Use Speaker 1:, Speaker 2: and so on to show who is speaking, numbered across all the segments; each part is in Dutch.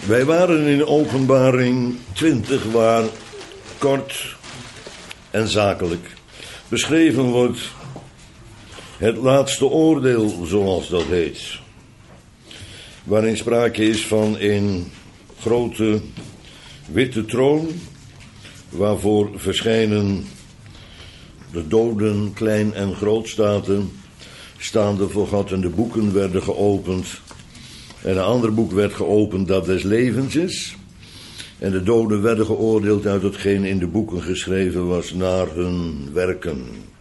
Speaker 1: Wij waren in Openbaring 20, waar kort en zakelijk beschreven wordt het laatste oordeel, zoals dat heet. Waarin sprake is van een grote witte troon, waarvoor verschijnen de doden, klein en groot staande voor God, en de boeken werden geopend. En een ander boek werd geopend dat des levens is. En de doden werden geoordeeld uit hetgeen in de boeken geschreven was naar hun werken.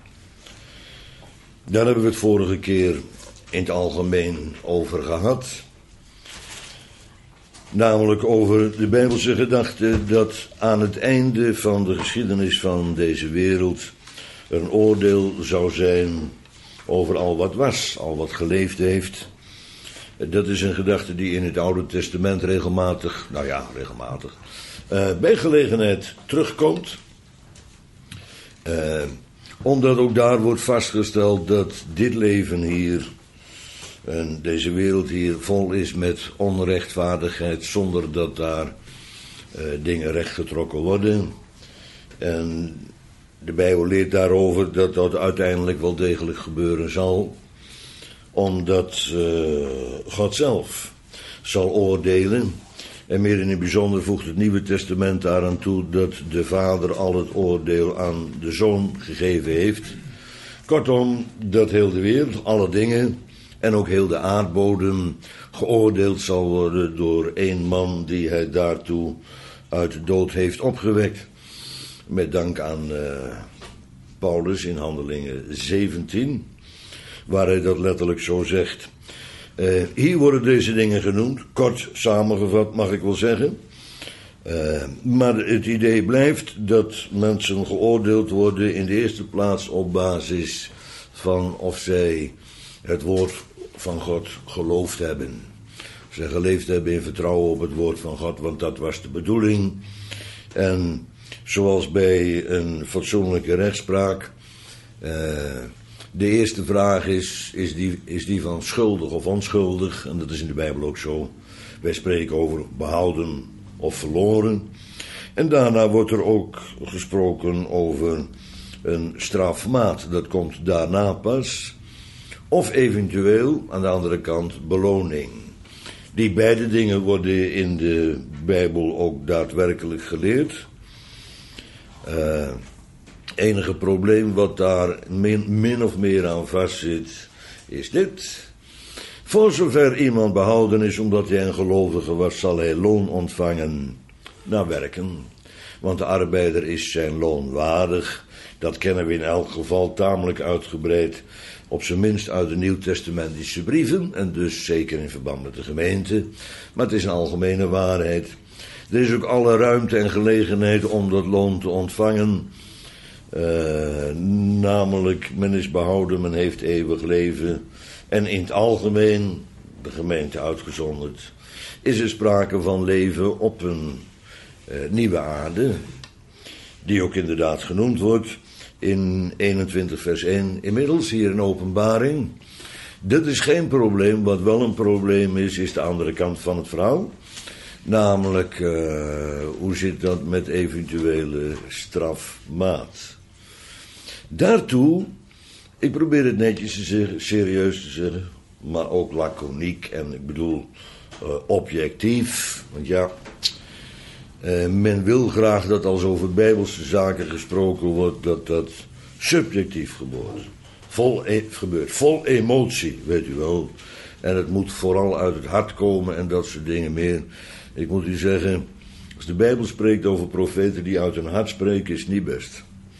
Speaker 1: Daar hebben we het vorige keer in het algemeen over gehad. Namelijk over de Bijbelse gedachte dat aan het einde van de geschiedenis van deze wereld er een oordeel zou zijn over al wat was, al wat geleefd heeft. Dat is een gedachte die in het Oude Testament regelmatig, bij gelegenheid terugkomt. Omdat ook daar wordt vastgesteld dat dit leven hier en deze wereld hier vol is met onrechtvaardigheid, zonder dat daar dingen rechtgetrokken worden. En de Bijbel leert daarover dat dat uiteindelijk wel degelijk gebeuren zal, omdat God zelf zal oordelen. En meer in het bijzonder voegt het Nieuwe Testament daaraan toe dat de Vader al het oordeel aan de Zoon gegeven heeft. Kortom, dat heel de wereld, alle dingen en ook heel de aardbodem geoordeeld zal worden door één man die hij daartoe uit de dood heeft opgewekt. Met dank aan Paulus in Handelingen 17, waar hij dat letterlijk zo zegt. Hier worden deze dingen genoemd, kort samengevat mag ik wel zeggen. Maar het idee blijft dat mensen geoordeeld worden in de eerste plaats op basis van of zij het woord van God geloofd hebben. Of zij geleefd hebben in vertrouwen op het woord van God, want dat was de bedoeling. En zoals bij een fatsoenlijke rechtspraak, de eerste vraag is die van schuldig of onschuldig. En dat is in de Bijbel ook zo. Wij spreken over behouden of verloren. En daarna wordt er ook gesproken over een strafmaat. Dat komt daarna pas. Of eventueel, aan de andere kant, beloning. Die beide dingen worden in de Bijbel ook daadwerkelijk geleerd. Enige probleem wat daar min of meer aan vastzit, is dit. Voor zover iemand behouden is omdat hij een gelovige was, zal hij loon ontvangen naar werken. Want de arbeider is zijn loon waardig. Dat kennen we in elk geval tamelijk uitgebreid, op zijn minst uit de Nieuwtestamentische brieven, en dus zeker in verband met de gemeente. Maar het is een algemene waarheid. Er is ook alle ruimte en gelegenheid om dat loon te ontvangen. Namelijk, men is behouden, men heeft eeuwig leven. En in het algemeen, de gemeente uitgezonderd, is er sprake van leven op een nieuwe aarde, die ook inderdaad genoemd wordt in 21 vers 1, inmiddels hier in Openbaring. Dat is geen probleem. Wat wel een probleem is de andere kant van het verhaal. Namelijk, hoe zit dat met eventuele strafmaat? Daartoe, ik probeer het netjes te zeggen, serieus te zeggen, maar ook laconiek en ik bedoel objectief. Want ja, men wil graag dat als over bijbelse zaken gesproken wordt, dat subjectief gebeurt. Vol emotie, weet u wel. En het moet vooral uit het hart komen en dat soort dingen meer. Ik moet u zeggen, als de Bijbel spreekt over profeten die uit hun hart spreken, is het niet best.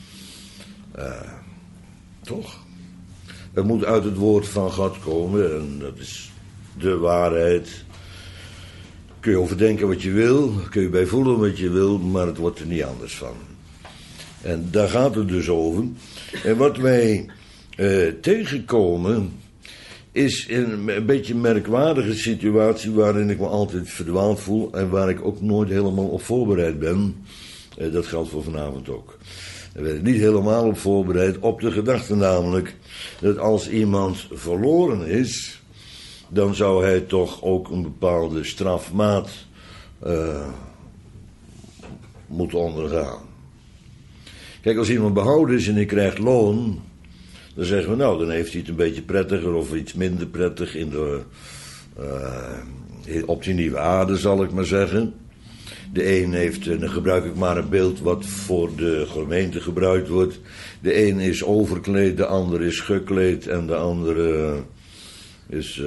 Speaker 1: Toch? Het moet uit het woord van God komen en dat is de waarheid. Kun je overdenken wat je wil, kun je bij voelen wat je wil, maar het wordt er niet anders van. En daar gaat het dus over. En wat wij tegenkomen is een beetje een merkwaardige situatie waarin ik me altijd verdwaald voel en waar ik ook nooit helemaal op voorbereid ben. Dat geldt voor vanavond ook. Daar ben ik niet helemaal op voorbereid, op de gedachte namelijk dat als iemand verloren is, dan zou hij toch ook een bepaalde strafmaat moet ondergaan. Kijk, als iemand behouden is en hij krijgt loon, dan zeggen we, nou, dan heeft hij het een beetje prettiger of iets minder prettig op die nieuwe aarde, zal ik maar zeggen. De een heeft, dan gebruik ik maar een beeld wat voor de gemeente gebruikt wordt. De een is overkleed, de ander is gekleed en de andere is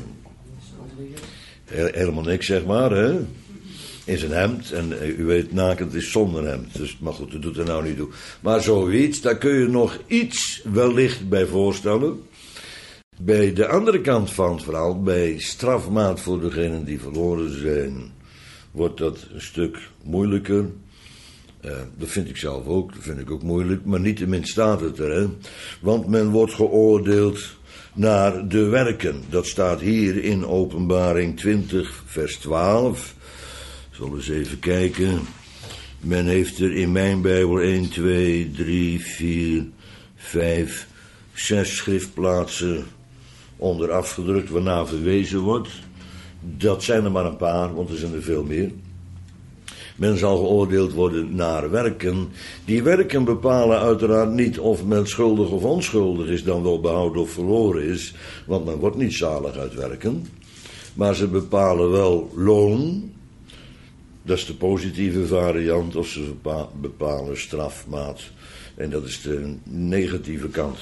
Speaker 1: helemaal niks, zeg maar, hè. In zijn hemd, en u weet, nakend is zonder hemd. Dus, maar goed, dat doet er nou niet toe. Maar zoiets, daar kun je nog iets wellicht bij voorstellen. Bij de andere kant van het verhaal, bij strafmaat voor degenen die verloren zijn, wordt dat een stuk moeilijker. Dat vind ik zelf ook, dat vind ik ook moeilijk. Maar niettemin staat het er, hè. Want men wordt geoordeeld naar de werken. Dat staat hier in Openbaring 20, vers 12. Ik zal eens even kijken. Men heeft er in mijn Bijbel 1, 2, 3, 4, 5, 6 schriftplaatsen onder afgedrukt waarna verwezen wordt. Dat zijn er maar een paar, want er zijn er veel meer. Men zal geoordeeld worden naar werken. Die werken bepalen uiteraard niet of men schuldig of onschuldig is, dan wel behouden of verloren is, want men wordt niet zalig uit werken. Maar ze bepalen wel loon. Dat is de positieve variant, of ze bepalen strafmaat. En dat is de negatieve kant.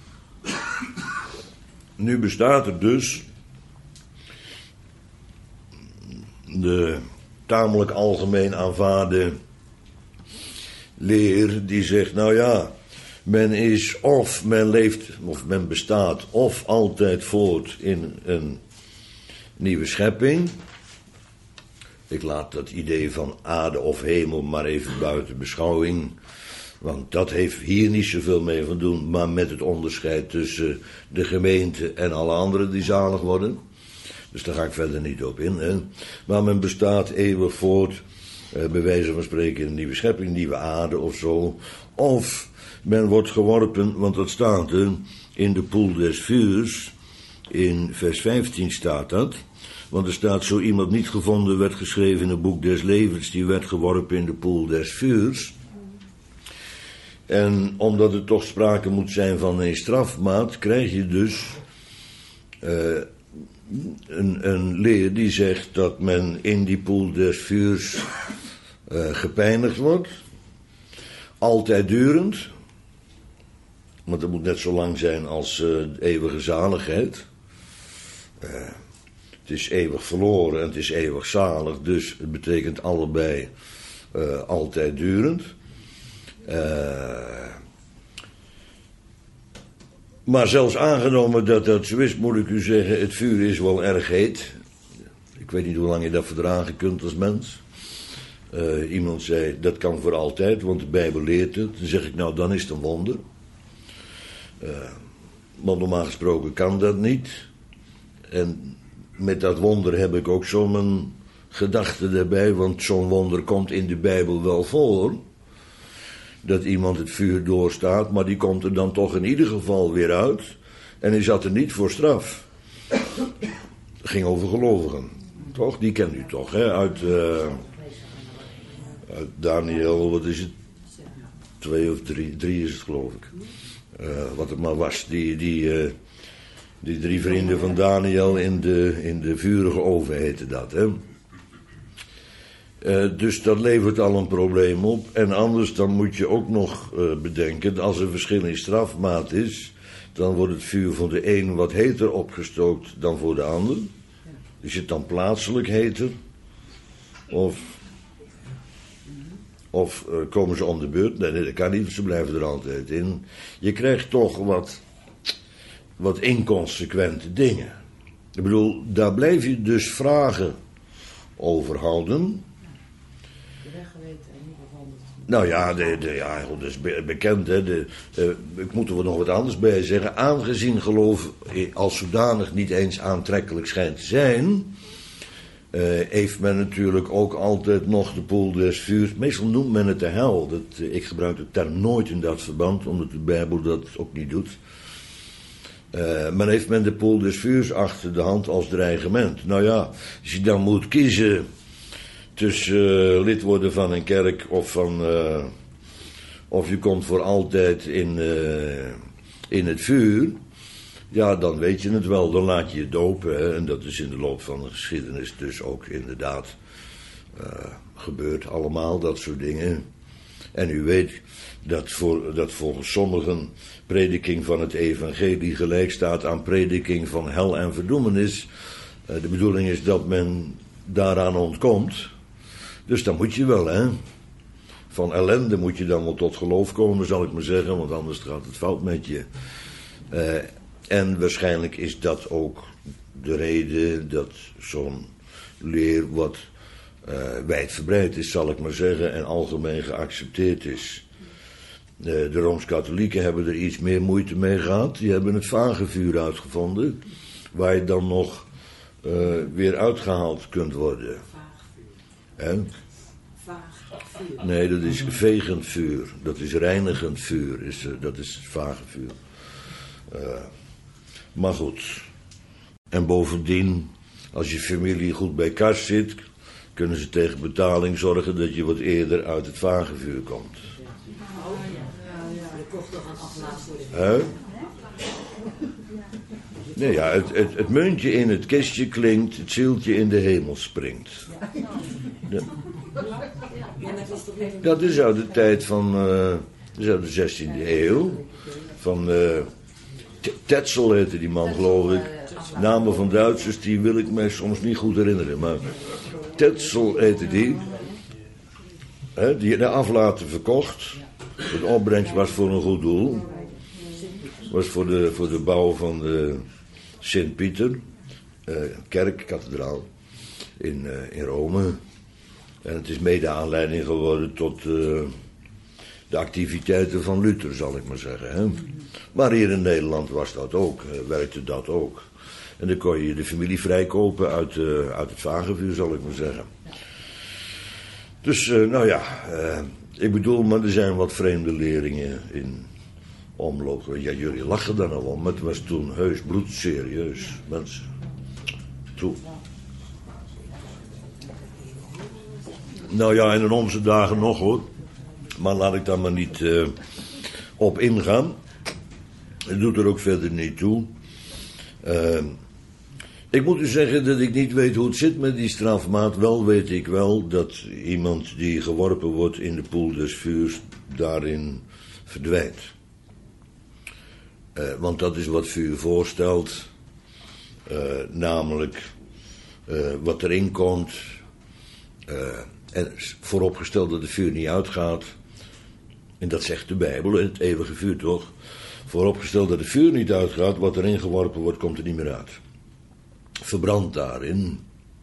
Speaker 1: Nu bestaat er dus de tamelijk algemeen aanvaarde leer die zegt, nou ja, men is of men leeft, of men bestaat of altijd voort in een nieuwe schepping. Ik laat dat idee van aarde of hemel maar even buiten beschouwing. Want dat heeft hier niet zoveel mee van doen. Maar met het onderscheid tussen de gemeente en alle anderen die zalig worden. Dus daar ga ik verder niet op in. Hè. Maar men bestaat eeuwig voort. Bij wijze van spreken in een nieuwe schepping, nieuwe aarde of zo. Of men wordt geworpen, want dat staat er in de poel des vuurs. In vers 15 staat dat. Want er staat, zo iemand niet gevonden werd geschreven in het boek des levens, die werd geworpen in de poel des vuurs. En omdat er toch sprake moet zijn van een strafmaat, krijg je dus een leer die zegt dat men in die poel des vuurs gepijnigd wordt. Altijd durend. Want dat moet net zo lang zijn als de eeuwige zaligheid. Het is eeuwig verloren en het is eeuwig zalig, dus het betekent allebei altijd durend. Maar zelfs aangenomen dat dat zo is, moet ik u zeggen, het vuur is wel erg heet. Ik weet niet hoe lang je dat verdragen kunt als mens. Iemand zei, dat kan voor altijd, want de Bijbel leert het. Dan zeg ik, nou, dan is het een wonder. Want normaal gesproken kan dat niet. En met dat wonder heb ik ook zo'n gedachte daarbij, want zo'n wonder komt in de Bijbel wel voor. Dat iemand het vuur doorstaat, maar die komt er dan toch in ieder geval weer uit. En hij zat er niet voor straf. Het ging over gelovigen. Toch? Die kent u toch, hè? Uit Daniel, wat is het? 2 of 3 is het, geloof ik. Wat het maar was, die 3 vrienden van Daniel in de vurige oven heette dat, hè. Dus dat levert al een probleem op. En anders dan moet je ook nog bedenken, als er verschil in strafmaat is, dan wordt het vuur voor de een wat heter opgestookt dan voor de ander. Is het dan plaatselijk heter? Of komen ze om de beurt? Nee, dat kan niet, ze blijven er altijd in. Je krijgt toch wat inconsequente dingen. Ik bedoel, daar blijf je dus vragen over houden. Nou ja, dat is bekend, hè. Ik moet er nog wat anders bij zeggen. Aangezien geloof als zodanig niet eens aantrekkelijk schijnt te zijn, heeft men natuurlijk ook altijd nog de poel des vuurs. Meestal noemt men het de hel. Ik gebruik de term nooit in dat verband, omdat de Bijbel dat ook niet doet. Men heeft men de poel des vuurs achter de hand als dreigement. Nou ja, als je dan moet kiezen tussen lid worden van een kerk of je komt voor altijd in het vuur. Ja, dan weet je het wel. Dan laat je je dopen. Hè? En dat is in de loop van de geschiedenis dus ook inderdaad gebeurt allemaal, dat soort dingen. En u weet dat volgens sommigen prediking van het evangelie gelijk staat aan prediking van hel en verdoemenis. De bedoeling is dat men daaraan ontkomt. Dus dan moet je wel, hè. Van ellende moet je dan wel tot geloof komen, zal ik maar zeggen, want anders gaat het fout met je. En waarschijnlijk is dat ook de reden dat zo'n leer wat wijdverbreid is, zal ik maar zeggen, en algemeen geaccepteerd is. De Rooms-Katholieken hebben er iets meer moeite mee gehad. Die hebben het vagevuur uitgevonden, waar je dan nog weer uitgehaald kunt worden. Vagevuur. Vagevuur. Nee, dat is vegend vuur. Dat is reinigend vuur. Dat is vagevuur. Maar goed. En bovendien, als je familie goed bij kas zit, kunnen ze tegen betaling zorgen dat je wat eerder uit het vagevuur komt. Je kocht toch een aflaat voor de Nee, ja, het muntje in het kistje klinkt, het zieltje in de hemel springt. Ja. Dat is uit de tijd van, dat is uit de 16e eeuw. Van Tetzel heette die man, geloof ik. Namen van Duitsers, die wil ik mij soms niet goed herinneren. Maar Tetzel heette die. Die de aflaten verkocht. De opbrengst was voor een goed doel. Was voor de bouw van de Sint-Pieter, kerk, kathedraal, in Rome. En het is mede aanleiding geworden tot de activiteiten van Luther, zal ik maar zeggen. Hè? Maar hier in Nederland was dat ook, werkte dat ook. En dan kon je de familie vrijkopen uit het vagevuur, zal ik maar zeggen. Dus, nou ja, ik bedoel, maar er zijn wat vreemde leringen in omloop. Ja, jullie lachen daar nog wel, maar het was toen heus bloedserieus, mensen. Toen. Nou ja, en in onze dagen nog hoor. Maar laat ik daar maar niet op ingaan. Het doet er ook verder niet toe. Ik moet u zeggen dat ik niet weet hoe het zit met die strafmaat. Wel weet ik wel dat iemand die geworpen wordt in de poel des vuurs daarin verdwijnt. Want dat is wat vuur voorstelt. Namelijk wat erin komt. En vooropgesteld dat de vuur niet uitgaat. En dat zegt de Bijbel, het eeuwige vuur toch. Vooropgesteld dat de vuur niet uitgaat, wat erin geworpen wordt, komt er niet meer uit. Verbrand daarin.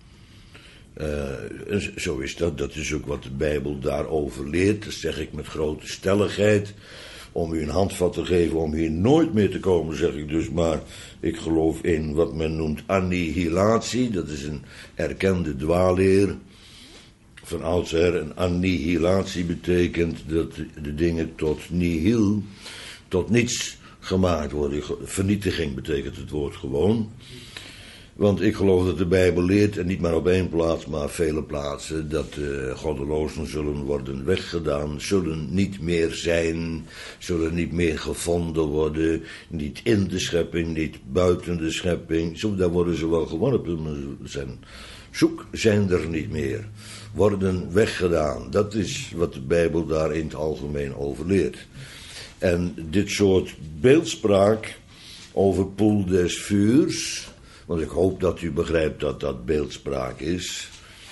Speaker 1: Zo is dat. Dat is ook wat de Bijbel daarover leert. Dat zeg ik met grote stelligheid. Om u een handvat te geven om hier nooit meer te komen, zeg ik dus maar. Ik geloof in wat men noemt annihilatie. Dat is een erkende dwaalleer. Van oudsher, een annihilatie betekent dat de dingen tot nihil, tot niets gemaakt worden. Vernietiging betekent het woord gewoon. Want ik geloof dat de Bijbel leert, en niet maar op één plaats, maar vele plaatsen, dat de goddelozen zullen worden weggedaan, zullen niet meer zijn, zullen niet meer gevonden worden, niet in de schepping, niet buiten de schepping. Zo, daar worden ze wel geworpen, maar zijn er niet meer. Worden weggedaan. Dat is wat de Bijbel daar in het algemeen over leert. En dit soort beeldspraak over poel des vuurs, want ik hoop dat u begrijpt dat dat beeldspraak is.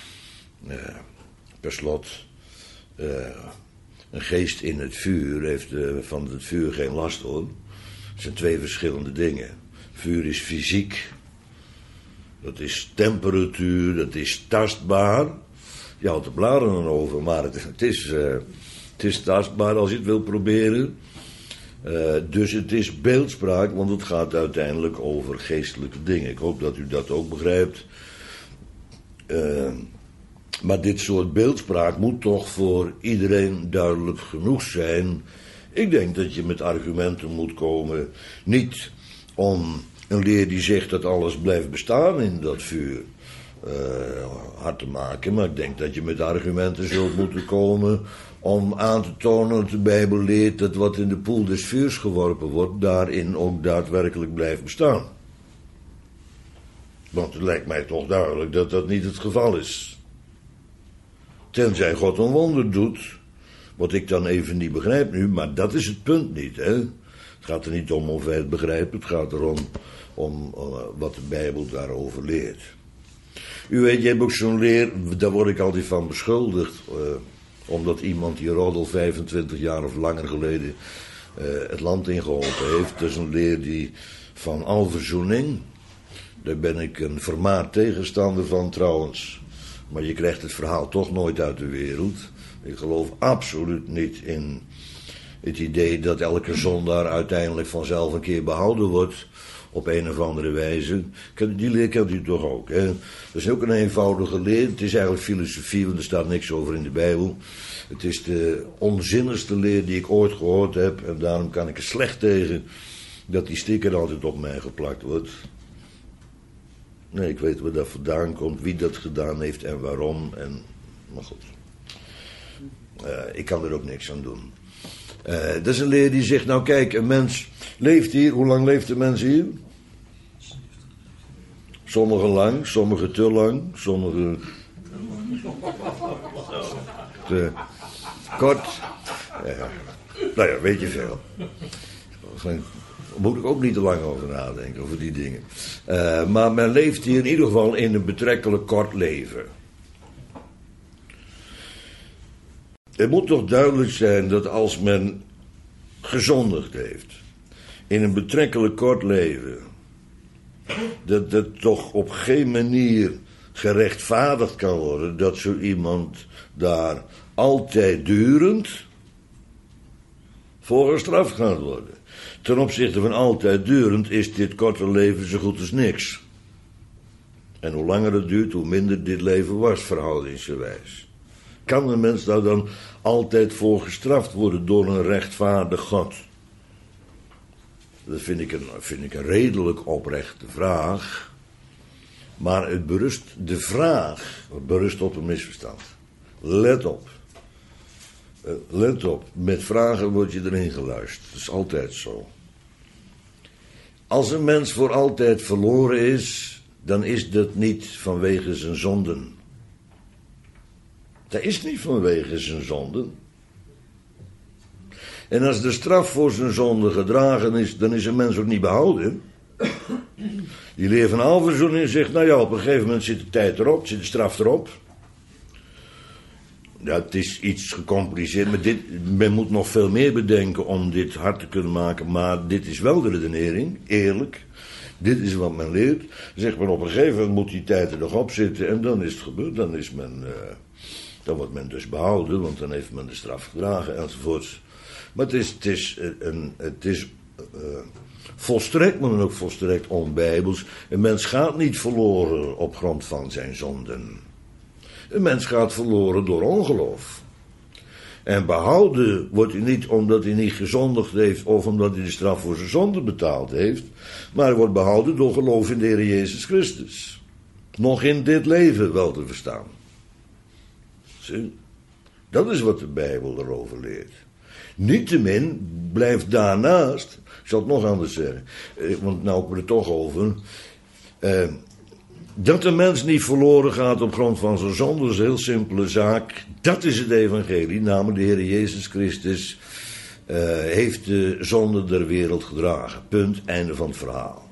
Speaker 1: Per slot, een geest in het vuur heeft van het vuur geen last hoor. Het zijn twee verschillende dingen. Vuur is fysiek. Dat is temperatuur, dat is tastbaar. Je houdt de bladeren over, maar het is tastbaar als je het wil proberen. Dus het is beeldspraak, want het gaat uiteindelijk over geestelijke dingen. Ik hoop dat u dat ook begrijpt. Maar dit soort beeldspraak moet toch voor iedereen duidelijk genoeg zijn. Ik denk dat je met argumenten moet komen. Niet om een leer die zegt dat alles blijft bestaan in dat vuur. hard te maken, maar ik denk dat je met argumenten zult moeten komen om aan te tonen dat de Bijbel leert dat wat in de poel des vuurs geworpen wordt, daarin ook daadwerkelijk blijft bestaan. Want het lijkt mij toch duidelijk dat dat niet het geval is. Tenzij God een wonder doet, wat ik dan even niet begrijp nu, maar dat is het punt niet, hè. Het gaat er niet om of wij het begrijpen, het gaat erom om wat de Bijbel daarover leert. U weet, je hebt ook zo'n leer, daar word ik altijd van beschuldigd, omdat iemand die Rodel 25 jaar of langer geleden het land ingeholpen heeft. Dat is een leer die van alverzoening. Daar ben ik een vermaard tegenstander van trouwens. Maar je krijgt het verhaal toch nooit uit de wereld. Ik geloof absoluut niet in het idee dat elke zondaar uiteindelijk vanzelf een keer behouden wordt. Op een of andere wijze. Die leer kent u toch ook, hè? Dat is ook een eenvoudige leer. Het is eigenlijk filosofie, want er staat niks over in de Bijbel. Het is de onzinnigste leer die ik ooit gehoord heb. En daarom kan ik er slecht tegen dat die sticker altijd op mij geplakt wordt. Nee, ik weet waar dat vandaan komt, wie dat gedaan heeft en waarom. Maar goed, ik kan er ook niks aan doen. Dat is een leer die zegt, nou kijk, een mens leeft hier. Hoe lang leeft de mens hier? Sommigen lang, sommigen te lang, sommigen te kort. Nou ja, weet je veel. Daar moet ik ook niet te lang over nadenken, over die dingen. Maar men leeft hier in ieder geval in een betrekkelijk kort leven. Het moet toch duidelijk zijn dat als men gezondigd heeft in een betrekkelijk kort leven, dat het toch op geen manier gerechtvaardigd kan worden dat zo iemand daar altijd durend voor gestraft gaat worden. Ten opzichte van altijd durend is dit korte leven zo goed als niks. En hoe langer het duurt, hoe minder dit leven was, verhoudingsgewijs. Kan een mens daar dan altijd voor gestraft worden door een rechtvaardig God? Dat vind ik een redelijk oprechte vraag. Maar de vraag berust op een misverstand. Let op. Let op. Met vragen word je erin geluisterd. Dat is altijd zo. Als een mens voor altijd verloren is, dan is dat niet vanwege zijn zonden. Dat is niet vanwege zijn zonden. En als de straf voor zijn zonde gedragen is, dan is een mens ook niet behouden. Die leer van alverzoening zegt, nou ja, op een gegeven moment zit de tijd erop, zit de straf erop. Ja, het is iets gecompliceerd, maar men moet nog veel meer bedenken om dit hard te kunnen maken. Maar dit is wel de redenering, eerlijk. Dit is wat men leert. Zegt men op een gegeven moment moet die tijd er nog op zitten en dan is het gebeurd. Dan wordt men dus behouden, want dan heeft men de straf gedragen enzovoorts. Maar het is volstrekt, maar ook volstrekt onbijbels. Een mens gaat niet verloren op grond van zijn zonden. Een mens gaat verloren door ongeloof. En behouden wordt hij niet omdat hij niet gezondigd heeft of omdat hij de straf voor zijn zonde betaald heeft. Maar hij wordt behouden door geloof in de Heer Jezus Christus. Nog in dit leven wel te verstaan. Zie? Dat is wat de Bijbel erover leert. Niettemin blijft daarnaast, ik zal het nog anders zeggen, want nou heb ik er toch over, dat de mens niet verloren gaat op grond van zijn zonde, is een heel simpele zaak. Dat is het evangelie, namelijk de Heer Jezus Christus heeft de zonde der wereld gedragen. Punt, einde van het verhaal.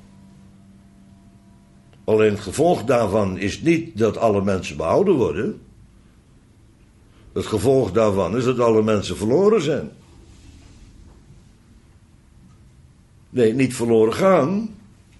Speaker 1: Alleen het gevolg daarvan is niet dat alle mensen behouden worden. Het gevolg daarvan is dat alle mensen verloren zijn. Nee, niet verloren gaan.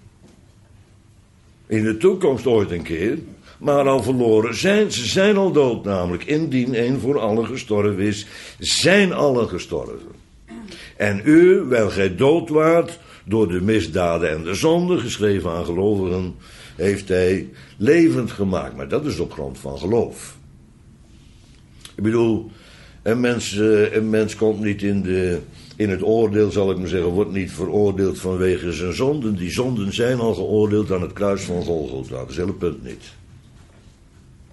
Speaker 1: In de toekomst ooit een keer. Maar al verloren zijn. Ze zijn al dood namelijk. Indien één voor allen gestorven is, zijn allen gestorven. En u, wijl gij dood waart door de misdaden en de zonde, geschreven aan gelovigen, heeft hij levend gemaakt. Maar dat is op grond van geloof. Ik bedoel, een mens komt niet in het oordeel, zal ik maar zeggen, wordt niet veroordeeld vanwege zijn zonden. Die zonden zijn al geoordeeld aan het kruis van Golgotha. Dat is het hele punt niet.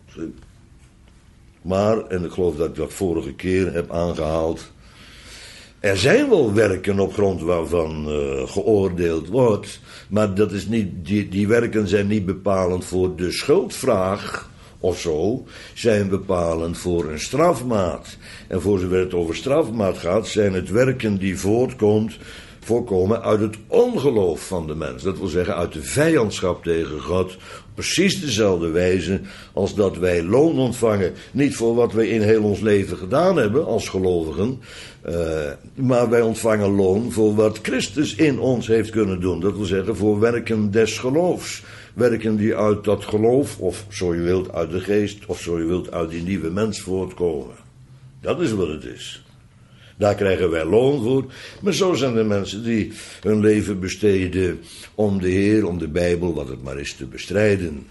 Speaker 1: Maar, en ik geloof dat ik dat vorige keer heb aangehaald, er zijn wel werken op grond waarvan geoordeeld wordt, maar dat is niet, die werken zijn niet bepalend voor de schuldvraag of zo, zijn bepalend voor een strafmaat. En voor zover het over strafmaat gaat, zijn het werken die voorkomen uit het ongeloof van de mens. Dat wil zeggen uit de vijandschap tegen God. Precies dezelfde wijze als dat wij loon ontvangen. Niet voor wat wij in heel ons leven gedaan hebben als gelovigen. Maar wij ontvangen loon voor wat Christus in ons heeft kunnen doen. Dat wil zeggen voor werken des geloofs. Werken die uit dat geloof, of zo je wilt uit de geest, of zo je wilt uit die nieuwe mens voortkomen. Dat is wat het is. Daar krijgen wij loon voor. Maar zo zijn er mensen die hun leven besteden om de Heer, om de Bijbel, wat het maar is, te bestrijden.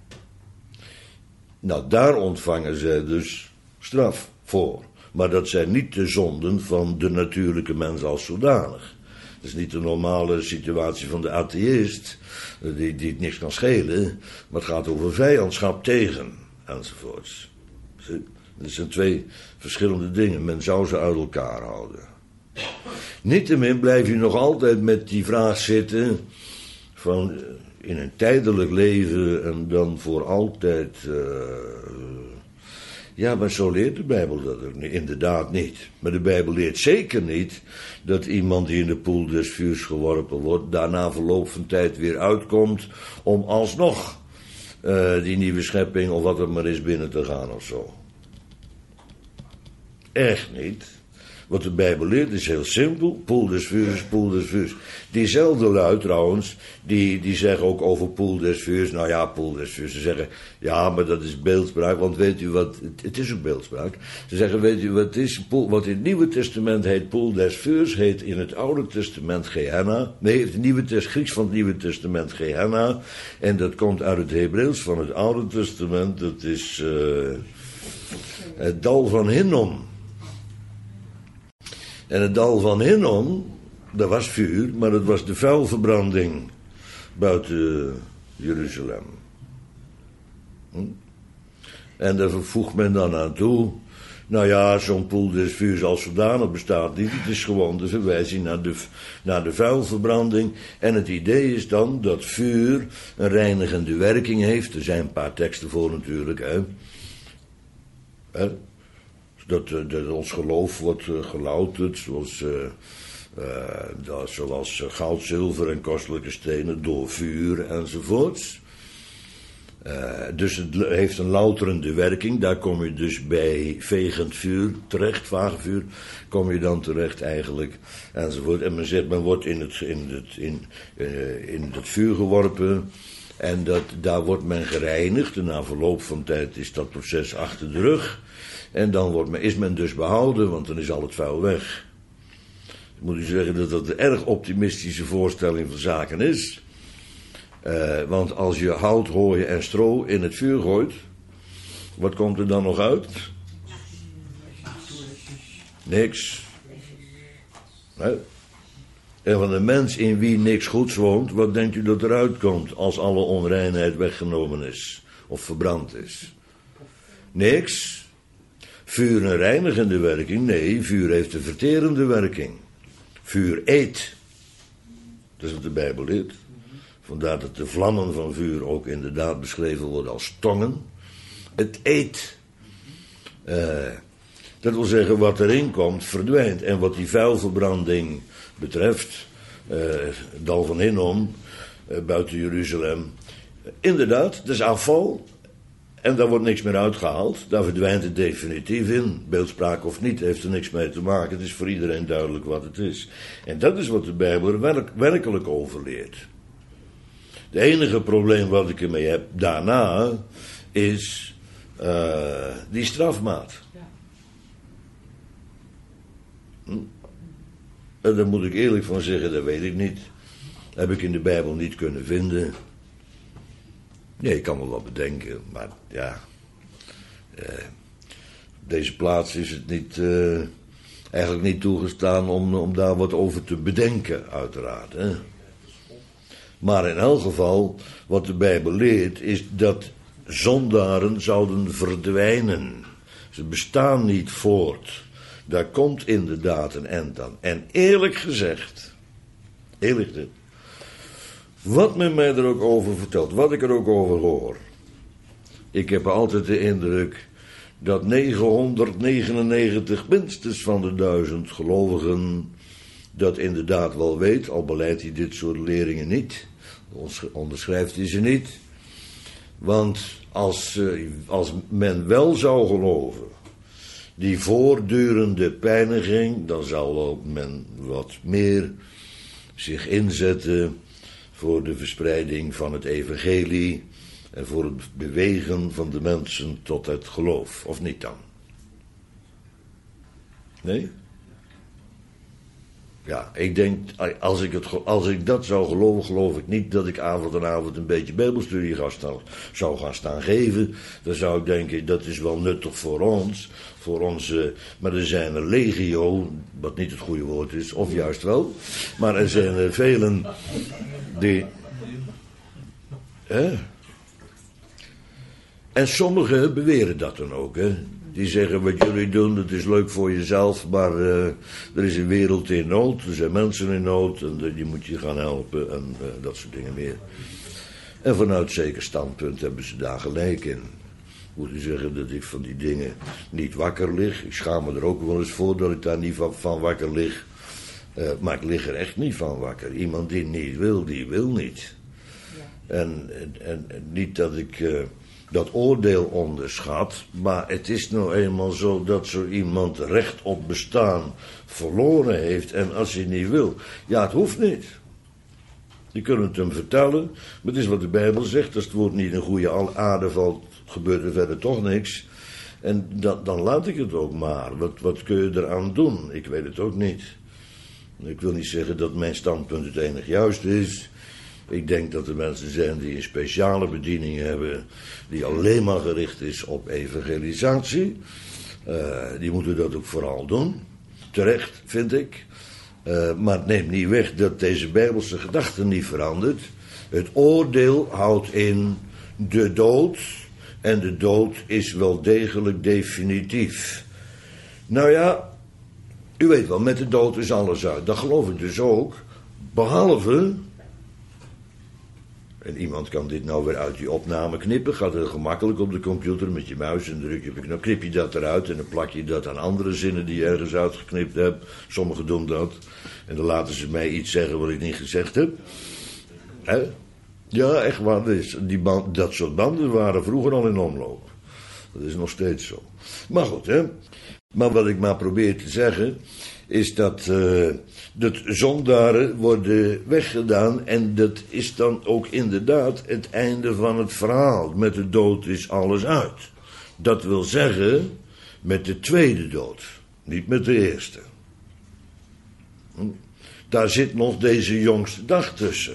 Speaker 1: Nou, daar ontvangen zij dus straf voor. Maar dat zijn niet de zonden van de natuurlijke mens als zodanig. Dat is niet de normale situatie van de atheïst, die het niks kan schelen. Maar het gaat over vijandschap tegen, enzovoorts. Dat zijn twee verschillende dingen. Men zou ze uit elkaar houden. Niettemin blijf je nog altijd met die vraag zitten van in een tijdelijk leven en dan voor altijd. Ja, maar zo leert de Bijbel dat ook niet. Inderdaad niet. Maar de Bijbel leert zeker niet dat iemand die in de poel des vuurs geworpen wordt, daarna verloop van tijd weer uitkomt om alsnog die nieuwe schepping of wat het maar is binnen te gaan of zo. Echt niet. Wat de Bijbel leert is heel simpel. Poel des vuurs, poel des vuurs. Diezelfde lui trouwens, die zeggen ook over poel des vuurs. Nou ja, poel des vuurs. Ze zeggen, ja, maar dat is beeldspraak. Want weet u wat, het is ook beeldspraak. Ze zeggen, weet u wat het is? Wat in het Nieuwe Testament heet poel des vuurs, heet in het Oude Testament Gehenna. Nee, het Grieks van het Nieuwe Testament Gehenna. En dat komt uit het Hebreeuws van het Oude Testament. Dat is het dal van Hinnom. En het dal van Hinnom, dat was vuur, maar dat was de vuilverbranding buiten Jeruzalem. En daar voegt men dan aan toe, nou ja, zo'n poel des vuurs als zodanig bestaat niet. Het is gewoon de verwijzing naar de vuilverbranding. En het idee is dan dat vuur een reinigende werking heeft. Er zijn een paar teksten voor natuurlijk, hè. Dat ons geloof wordt gelouterd, zoals goud, zilver en kostelijke stenen door vuur enzovoorts. Dus het heeft een louterende werking. Daar kom je dus bij vegend vuur terecht, vagevuur, kom je dan terecht eigenlijk enzovoort. En men zegt, men wordt in het vuur geworpen. En daar wordt men gereinigd. En na verloop van tijd is dat proces achter de rug. En dan is men dus behouden, want dan is al het vuil weg. Ik moet u zeggen dat dat een erg optimistische voorstelling van zaken is. Want als je hout, hooi en stro in het vuur gooit, wat komt er dan nog uit? Niks. Nee. En van de mens in wie niks goeds woont, wat denkt u dat eruit komt als alle onreinheid weggenomen is of verbrand is? Niks. Vuur een reinigende werking? Nee, vuur heeft een verterende werking. Vuur eet. Dat is wat de Bijbel leert. Vandaar dat de vlammen van vuur ook inderdaad beschreven worden als tongen. Het eet. Dat wil zeggen, wat erin komt, verdwijnt. En wat die vuilverbranding betreft, het dal van Hinnom, buiten Jeruzalem. Inderdaad, dat is afval. En daar wordt niks meer uitgehaald. Daar verdwijnt het definitief in. Beeldspraak of niet, heeft er niks mee te maken. Het is voor iedereen duidelijk wat het is. En dat is wat de Bijbel er werkelijk over leert. Het enige probleem wat ik ermee heb daarna is die strafmaat. En daar moet ik eerlijk van zeggen, dat weet ik niet. Heb ik in de Bijbel niet kunnen vinden. Nee, ik kan me wel bedenken, maar ja, op deze plaats is het niet, eigenlijk niet toegestaan om daar wat over te bedenken, uiteraard. Hè? Maar in elk geval, wat de Bijbel leert, is dat zondaren zouden verdwijnen. Ze bestaan niet voort. Daar komt inderdaad een eind aan. En eerlijk gezegd, wat men mij er ook over vertelt, wat ik er ook over hoor, ik heb altijd de indruk dat 999 minstens van de 1000 gelovigen dat inderdaad wel weet, al beleidt hij dit soort leringen niet, onderschrijft hij ze niet. Want als men wel zou geloven die voortdurende pijniging, dan zou men wat meer zich inzetten voor de verspreiding van het evangelie en voor het bewegen van de mensen tot het geloof, of niet dan? Nee? Ja, ik denk, als ik dat zou geloven, geloof ik niet dat ik avond en avond een beetje bijbelstudie zou gaan staan geven. Dan zou ik denken, dat is wel nuttig voor ons, maar er zijn er legio, wat niet het goede woord is, of juist wel, maar er zijn er velen die... En sommigen beweren dat dan ook, hè. Die zeggen, wat jullie doen, dat is leuk voor jezelf, maar er is een wereld in nood, er zijn mensen in nood, en die moet je gaan helpen, en dat soort dingen meer. En vanuit zeker standpunt hebben ze daar gelijk in. Moet u zeggen dat ik van die dingen niet wakker lig. Ik schaam me er ook wel eens voor dat ik daar niet van wakker lig. Maar ik lig er echt niet van wakker. Iemand die niet wil, die wil niet. Ja. En niet dat ik... dat oordeel onderschat, maar het is nou eenmaal zo dat zo iemand recht op bestaan verloren heeft en als hij niet wil, ja, het hoeft niet. Je kunt het hem vertellen, maar het is wat de Bijbel zegt, als het woord niet in goede aarde valt, gebeurt er verder toch niks. En dan laat ik het ook maar. Wat kun je eraan doen? Ik weet het ook niet. Ik wil niet zeggen dat mijn standpunt het enig juist is. Ik denk dat er mensen zijn die een speciale bediening hebben, die alleen maar gericht is op evangelisatie. Die moeten dat ook vooral doen. Terecht, vind ik. Maar het neemt niet weg dat deze Bijbelse gedachte niet verandert. Het oordeel houdt in de dood. En de dood is wel degelijk definitief. Nou ja, u weet wel, met de dood is alles uit. Dat geloof ik dus ook. Behalve... En iemand kan dit nou weer uit die opname knippen. Gaat heel gemakkelijk op de computer met je muis en druk je op een knop. Knip je dat eruit en dan plak je dat aan andere zinnen die je ergens uitgeknipt hebt. Sommigen doen dat. En dan laten ze mij iets zeggen wat ik niet gezegd heb. Hè? Ja, echt waar. Dat soort banden waren vroeger al in omloop. Dat is nog steeds zo. Maar goed, hè. Maar wat ik maar probeer te zeggen... is dat de zondaren worden weggedaan en dat is dan ook inderdaad het einde van het verhaal. Met de dood is alles uit. Dat wil zeggen, met de tweede dood, niet met de eerste. Daar zit nog deze jongste dag tussen.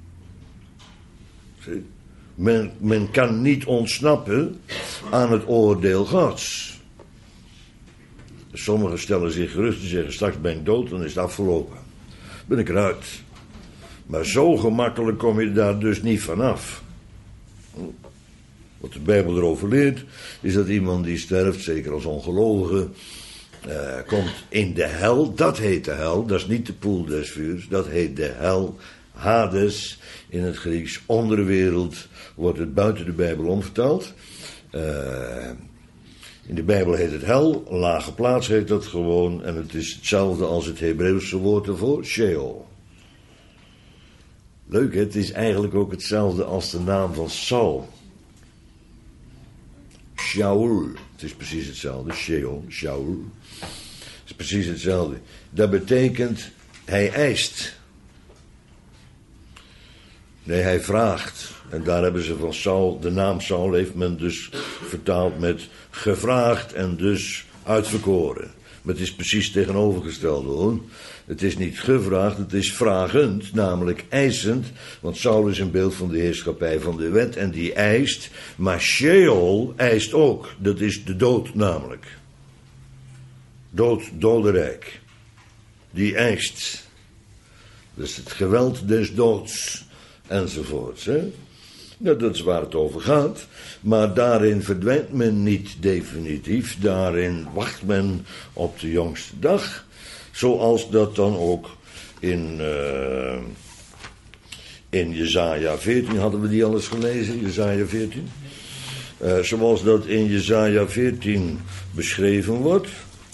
Speaker 1: Men kan niet ontsnappen aan het oordeel Gods. Sommigen stellen zich gerust en zeggen, straks ben ik dood, dan is het afgelopen. Ben ik eruit. Maar zo gemakkelijk kom je daar dus niet vanaf. Wat de Bijbel erover leert, is dat iemand die sterft, zeker als ongelovige, komt in de hel. Dat heet de hel, dat is niet de poel des vuurs, dat heet de hel. Hades, in het Grieks, onderwereld, wordt het buiten de Bijbel omvertaald. In de Bijbel heet het hel, een lage plaats heet dat gewoon, en het is hetzelfde als het Hebreeuwse woord ervoor, Sheol. Leuk, hè? Het is eigenlijk ook hetzelfde als de naam van Saul. Shaul, het is precies hetzelfde, Sheol, Shaul. Het is precies hetzelfde. Dat betekent, hij eist. Nee, hij vraagt. En daar hebben ze van Saul, de naam Saul heeft men dus vertaald met gevraagd en dus uitverkoren. Maar het is precies tegenovergesteld hoor. Het is niet gevraagd, het is vragend, namelijk eisend. Want Saul is een beeld van de heerschappij van de wet en die eist. Maar Sheol eist ook, dat is de dood namelijk. Dodenrijk. Die eist. Dus het geweld des doods. Enzovoorts. Hè? Nou, dat is waar het over gaat. Maar daarin verdwijnt men niet definitief. Daarin wacht men op de jongste dag. Zoals dat dan ook in Jesaja 14, hadden we die al eens gelezen, Jesaja 14? Zoals dat in Jesaja 14 beschreven wordt.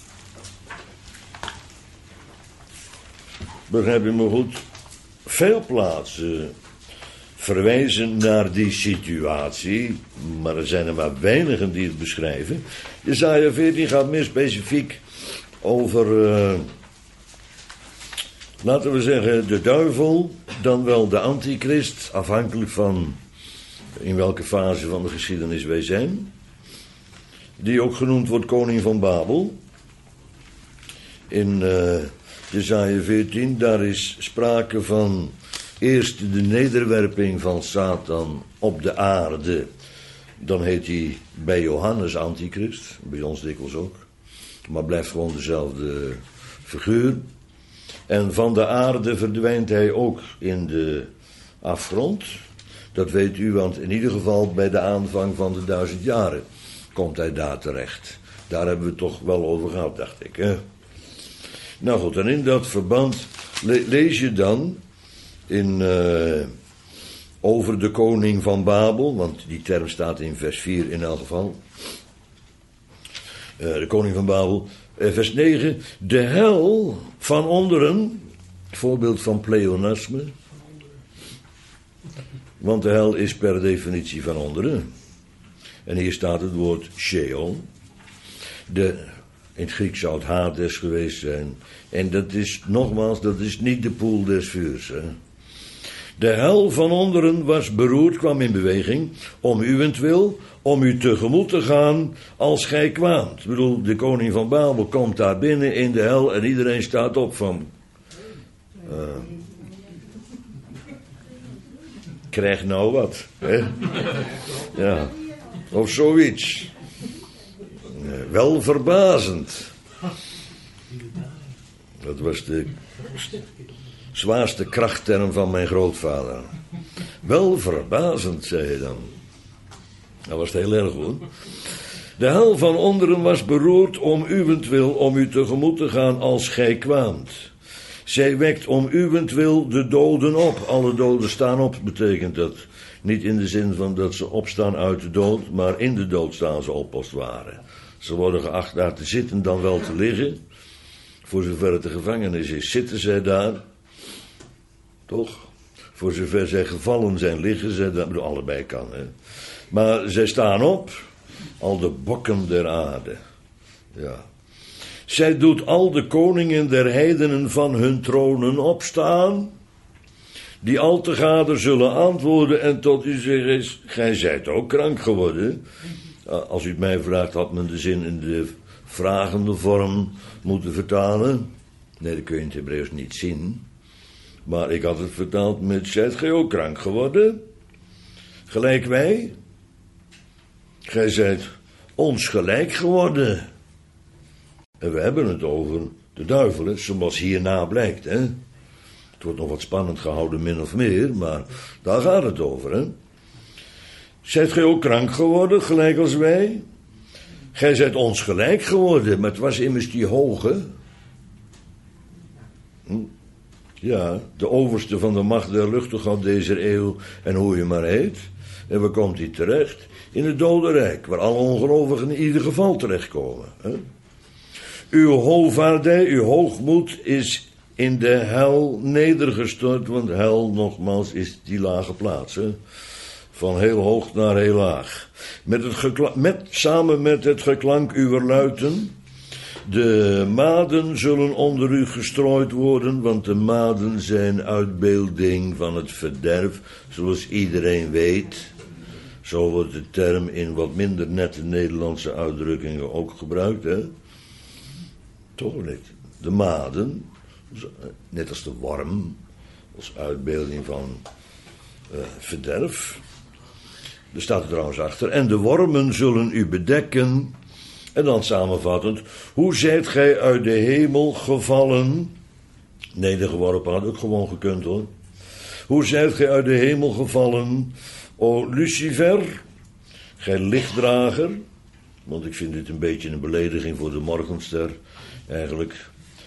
Speaker 1: Begrijp je me goed? Veel plaatsen verwijzen naar die situatie, maar er zijn er maar weinigen die het beschrijven. Jesaja 14 gaat meer specifiek over, laten we zeggen, de duivel, dan wel de antichrist, afhankelijk van in welke fase van de geschiedenis wij zijn. Die ook genoemd wordt koning van Babel. In Jesaja 14, daar is sprake van eerst de nederwerping van Satan op de aarde. Dan heet hij bij Johannes antichrist, bij ons dikwijls ook. Maar blijft gewoon dezelfde figuur. En van de aarde verdwijnt hij ook in de afgrond. Dat weet u, want in ieder geval bij de aanvang van de 1000 jaren komt hij daar terecht. Daar hebben we het toch wel over gehad, dacht ik. Hè? Nou goed, en in dat verband lees je dan over de koning van Babel, want die term staat in vers 4 in elk geval. De koning van Babel. Vers 9, de hel van onderen, voorbeeld van pleonasme. Want de hel is per definitie van onderen. En hier staat het woord Sheol. In het Grieks zou het Hades geweest zijn. En dat is, nogmaals, dat is niet de poel des vuurs. Hè. De hel van onderen was beroerd, kwam in beweging, om uwentwil, om u tegemoet te gaan als gij kwaamt. Ik bedoel, de koning van Babel komt daar binnen in de hel en iedereen staat op van... krijg nou wat, hè? Ja, of zoiets. Wel verbazend. Dat was de zwaarste krachtterm van mijn grootvader. Wel verbazend, zei hij dan. Dat was heel erg hoor. De hel van onderen was beroerd om uwentwil, om u tegemoet te gaan als gij kwaamt. Zij wekt om uwentwil de doden op. Alle doden staan op, betekent dat. Niet in de zin van dat ze opstaan uit de dood, maar in de dood staan ze op als het ware. Ze worden geacht daar te zitten, dan wel te liggen. Voor zover het de gevangenis is, zitten zij daar. Toch? Voor zover zij gevallen zijn, liggen zij daar. Allebei kan, hè. Maar zij staan op, al de bokken der aarde. Ja. Zij doet al de koningen der heidenen van hun tronen opstaan, die al te gade zullen antwoorden en tot u zeggen, gij zijt ook krank geworden. Als u het mij vraagt, had men de zin in de vragende vorm moeten vertalen. Nee, dat kun je in het Hebreeuws niet zien. Maar ik had het vertaald met, zijt gij ook krank geworden? Gelijk wij? Gij zijt ons gelijk geworden. En we hebben het over de duivel, zoals hierna blijkt. Hè? Het wordt nog wat spannend gehouden, min of meer, maar daar gaat het over. Hè? Zijt gij ook krank geworden, gelijk als wij? Gij zijt ons gelijk geworden, maar het was immers die hoge. Ja, de overste van de macht der luchtgod deze eeuw en hoe je maar heet. En waar komt hij terecht? In het dodenrijk, waar alle ongelovigen in ieder geval terechtkomen. Hè? Uw hoogvaardij, uw hoogmoed is in de hel nedergestort, want hel, nogmaals, is die lage plaats. Hè? Van heel hoog naar heel laag. Samen met het geklank uwer luiten. De maden zullen onder u gestrooid worden, want de maden zijn uitbeelding van het verderf, zoals iedereen weet. Zo wordt de term in wat minder nette Nederlandse uitdrukkingen ook gebruikt, hè? Toch niet. De maden, net als de worm, als uitbeelding van verderf. Er staat er trouwens achter. En de wormen zullen u bedekken. En dan samenvattend. Hoe zijt gij uit de hemel gevallen? Nedergeworpen had ook gewoon gekund hoor. Hoe zijt gij uit de hemel gevallen O Lucifer, gij lichtdrager. Want ik vind dit een beetje een belediging voor de morgenster. Eigenlijk.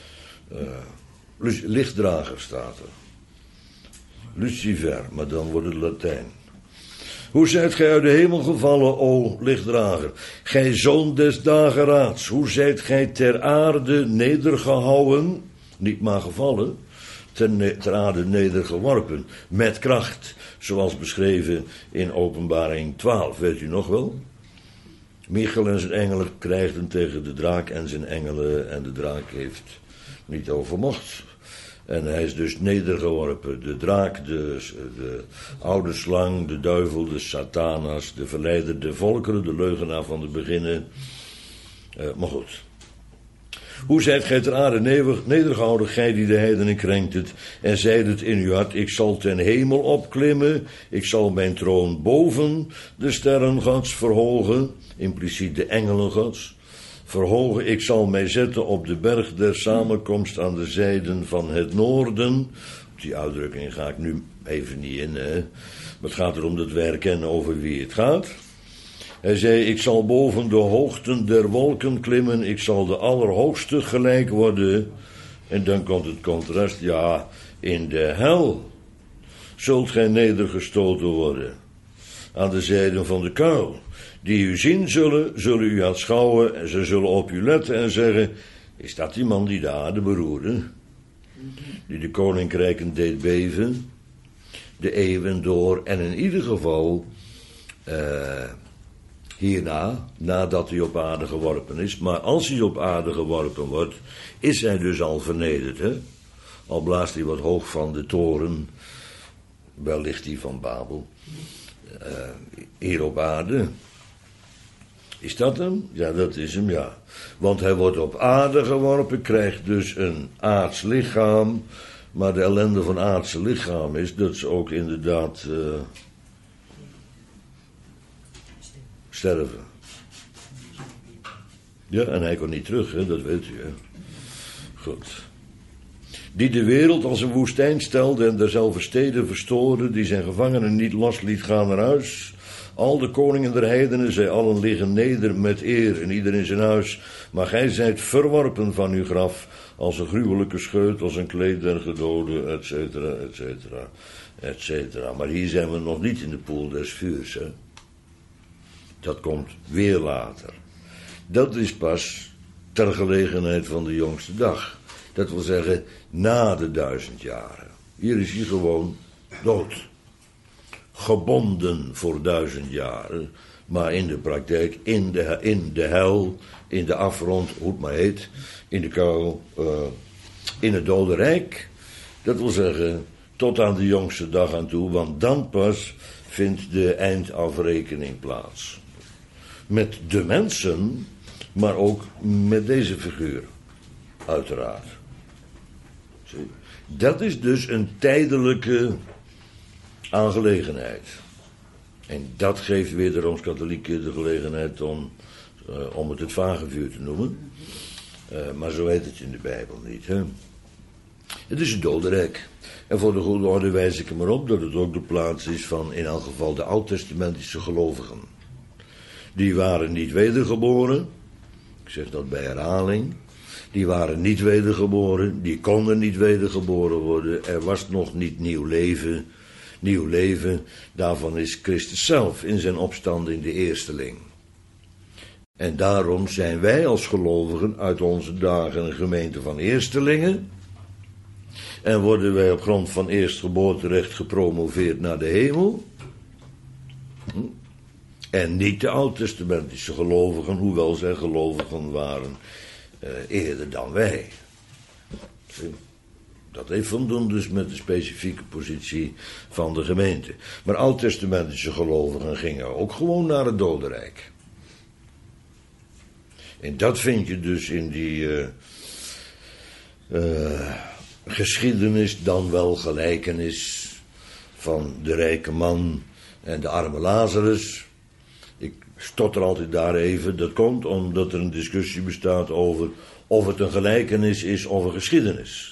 Speaker 1: Lichtdrager staat er. Lucifer, maar dan wordt het Latijn. Hoe zijt gij uit de hemel gevallen, o lichtdrager? Gij zoon des dageraads. Hoe zijt gij ter aarde nedergehouwen? Niet maar gevallen. Ter aarde nedergeworpen. Met kracht. Zoals beschreven in Openbaring 12. Weet u nog wel? Michael en zijn engelen krijgden tegen de draak en zijn engelen. En de draak heeft niet overmocht. En hij is dus nedergeworpen. De draak, de oude slang, de duivel, de satanas, de verleider der volkeren, de leugenaar van de beginnen. Maar goed. Hoe zijt gij ter aarde nedergehouden, gij die de heidenen krenkt, en zeidet in uw hart, ik zal ten hemel opklimmen, ik zal mijn troon boven de sterren Gods verhogen, impliciet de engelen Gods, verhogen, ik zal mij zetten op de berg der samenkomst aan de zijden van het noorden. Op die uitdrukking ga ik nu even niet in, hè. Maar het gaat erom dat we herkennen over wie het gaat. Hij zei, ik zal boven de hoogten der wolken klimmen, ik zal de Allerhoogste gelijk worden. En dan komt het contrast, ja, in de hel zult gij nedergestoten worden. Aan de zijden van de kuil. Die u zien zullen u aanschouwen en ze zullen op u letten en zeggen, is dat die man die de aarde beroerde? Die de koninkrijken deed beven, de eeuwen door en in ieder geval hierna, nadat hij op aarde geworpen is. Maar als hij op aarde geworpen wordt, is hij dus al vernederd. Hè? Al blaast hij wat hoog van de toren, wellicht die van Babel. Hier op aarde. Is dat hem? Ja, dat is hem, ja. Want hij wordt op aarde geworpen, krijgt dus een aards lichaam. Maar de ellende van aardse lichaam is dat ze ook inderdaad sterven. Ja, en hij kon niet terug, hè, dat weet u, hè. Goed. Die de wereld als een woestijn stelde en derzelfde steden verstoorde, die zijn gevangenen niet los liet gaan naar huis. Al de koningen der heidenen, zij allen liggen neder met eer en ieder in zijn huis. Maar gij zijt verworpen van uw graf, als een gruwelijke scheut, als een kleed der gedoden, et cetera, et cetera, et cetera. Maar hier zijn we nog niet in de poel des vuurs, hè. Dat komt weer later. Dat is pas ter gelegenheid van de jongste dag. Dat wil zeggen, na de 1000 jaren. Hier is hij gewoon dood. Gebonden voor 1000 jaren. Maar in de praktijk, in de hel, in de afgrond, hoe het maar heet. In de kuil, in het dodenrijk. Dat wil zeggen, tot aan de jongste dag aan toe. Want dan pas vindt de eindafrekening plaats. Met de mensen, maar ook met deze figuur. Uiteraard. Zie? Dat is dus een tijdelijke aangelegenheid. En dat geeft weer de Rooms-Katholieken de gelegenheid om het vagevuur te noemen. Maar zo heet het in de Bijbel niet. Hè? Het is een dodenrijk. En voor de goede orde wijs ik er maar op dat het ook de plaats is van in elk geval de oud-testamentische gelovigen. Die waren niet wedergeboren. Ik zeg dat bij herhaling. Die waren niet wedergeboren. Die konden niet wedergeboren worden. Er was nog niet nieuw leven. Nieuw leven, daarvan is Christus zelf in zijn opstanding de eersteling. En daarom zijn wij als gelovigen uit onze dagen een gemeente van eerstelingen. En worden wij op grond van eerstgeboorterecht gepromoveerd naar de hemel. En niet de oud-testamentische gelovigen, hoewel zij gelovigen waren eerder dan wij. Dat heeft voldoen dus met de specifieke positie van de gemeente. Maar oud-testamentische gelovigen gingen ook gewoon naar het dodenrijk. En dat vind je dus in die geschiedenis, dan wel gelijkenis van de rijke man en de arme Lazarus. Ik stotter altijd daar even. Dat komt omdat er een discussie bestaat over of het een gelijkenis is of een geschiedenis.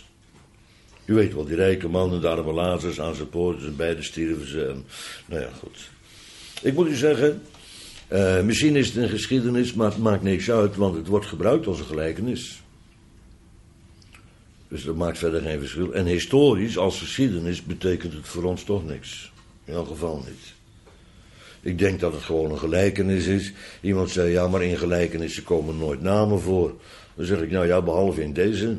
Speaker 1: U weet wel, die rijke man en de arme Lazarus aan zijn poort, en beide stierven ze. En, nou ja, goed. Ik moet u zeggen, misschien is het een geschiedenis, maar het maakt niks uit, want het wordt gebruikt als een gelijkenis. Dus dat maakt verder geen verschil. En historisch, als geschiedenis, betekent het voor ons toch niks. In elk geval niet. Ik denk dat het gewoon een gelijkenis is. Iemand zei, ja, maar in gelijkenissen komen nooit namen voor. Dan zeg ik, nou ja, behalve in deze.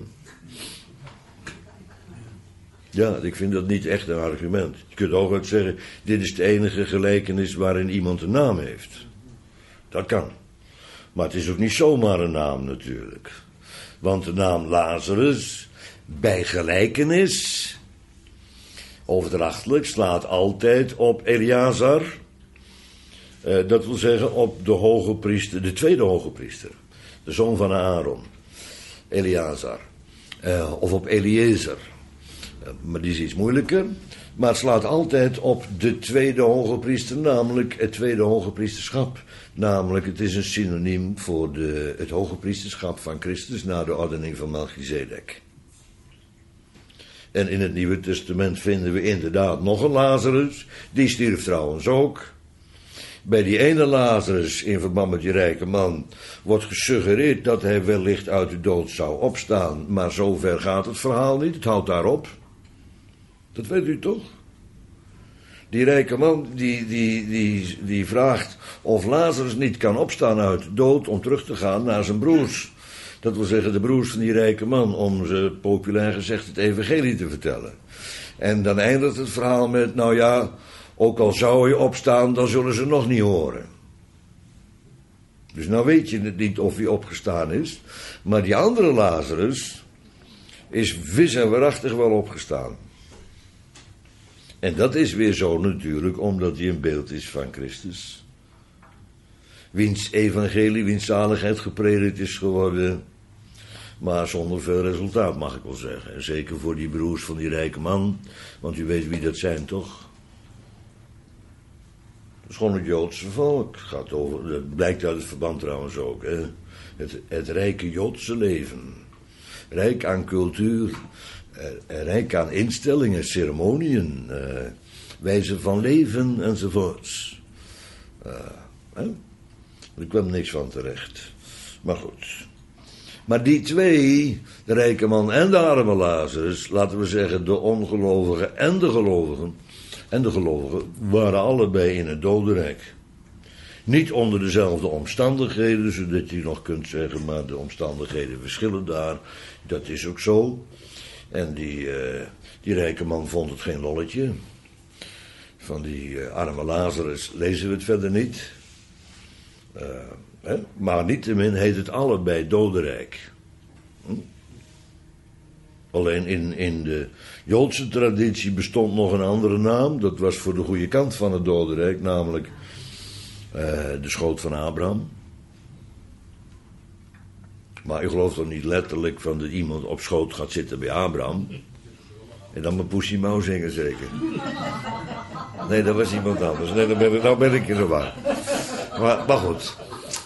Speaker 1: Ja, ik vind dat niet echt een argument. Je kunt ook uit zeggen, dit is de enige gelijkenis waarin iemand een naam heeft. Dat kan. Maar het is ook niet zomaar een naam natuurlijk. Want de naam Lazarus, bij gelijkenis, overdrachtelijk, slaat altijd op Eleazar. Dat wil zeggen op de hoge priester, de tweede hoge priester. De zoon van Aaron. Eleazar. Of op Eliezer. Maar die is iets moeilijker. Maar het slaat altijd op de tweede hoge priester, namelijk het tweede hoge priesterschap. Namelijk, het is een synoniem voor het hoge priesterschap van Christus na de ordening van Melchizedek. En in het Nieuwe Testament vinden we inderdaad nog een Lazarus. Die stierf trouwens ook. Bij die ene Lazarus, in verband met die rijke man, wordt gesuggereerd dat hij wellicht uit de dood zou opstaan. Maar zover gaat het verhaal niet, het houdt daarop. Dat weet u toch? Die rijke man die vraagt of Lazarus niet kan opstaan uit de dood om terug te gaan naar zijn broers. Dat wil zeggen de broers van die rijke man, om ze populair gezegd het evangelie te vertellen. En dan eindigt het verhaal met, nou ja, ook al zou hij opstaan, dan zullen ze nog niet horen. Dus nou weet je niet of hij opgestaan is. Maar die andere Lazarus is vis en waarachtig wel opgestaan. En dat is weer zo natuurlijk, omdat hij een beeld is van Christus. Wiens evangelie, wiens zaligheid gepredikt is geworden. Maar zonder veel resultaat, mag ik wel zeggen. En zeker voor die broers van die rijke man. Want u weet wie dat zijn, toch? Dat is gewoon het Joodse volk. Dat blijkt uit het verband trouwens ook. Hè? Het rijke Joodse leven. Rijk aan cultuur. Rijk aan instellingen, ceremoniën. Wijze van leven enzovoorts. Er kwam niks van terecht. Maar goed. Maar die twee, de rijke man en de arme Lazarus, laten we zeggen de ongelovigen en de gelovigen, waren allebei in het dodenrijk. Niet onder dezelfde omstandigheden, zodat je nog kunt zeggen, maar de omstandigheden verschillen daar. Dat is ook zo. En die rijke man vond het geen lolletje. Van die arme Lazarus lezen we het verder niet. Maar niettemin heet het allebei dodenrijk. Alleen in de Joodse traditie bestond nog een andere naam. Dat was voor de goede kant van het dodenrijk, namelijk de schoot van Abraham. Maar ik geloof toch niet letterlijk van dat iemand op schoot gaat zitten bij Abraham. En dan mijn Poesie Mouw zingen zeker. Nee, dat was iemand anders. Nee, nou ben ik in de war. Maar goed.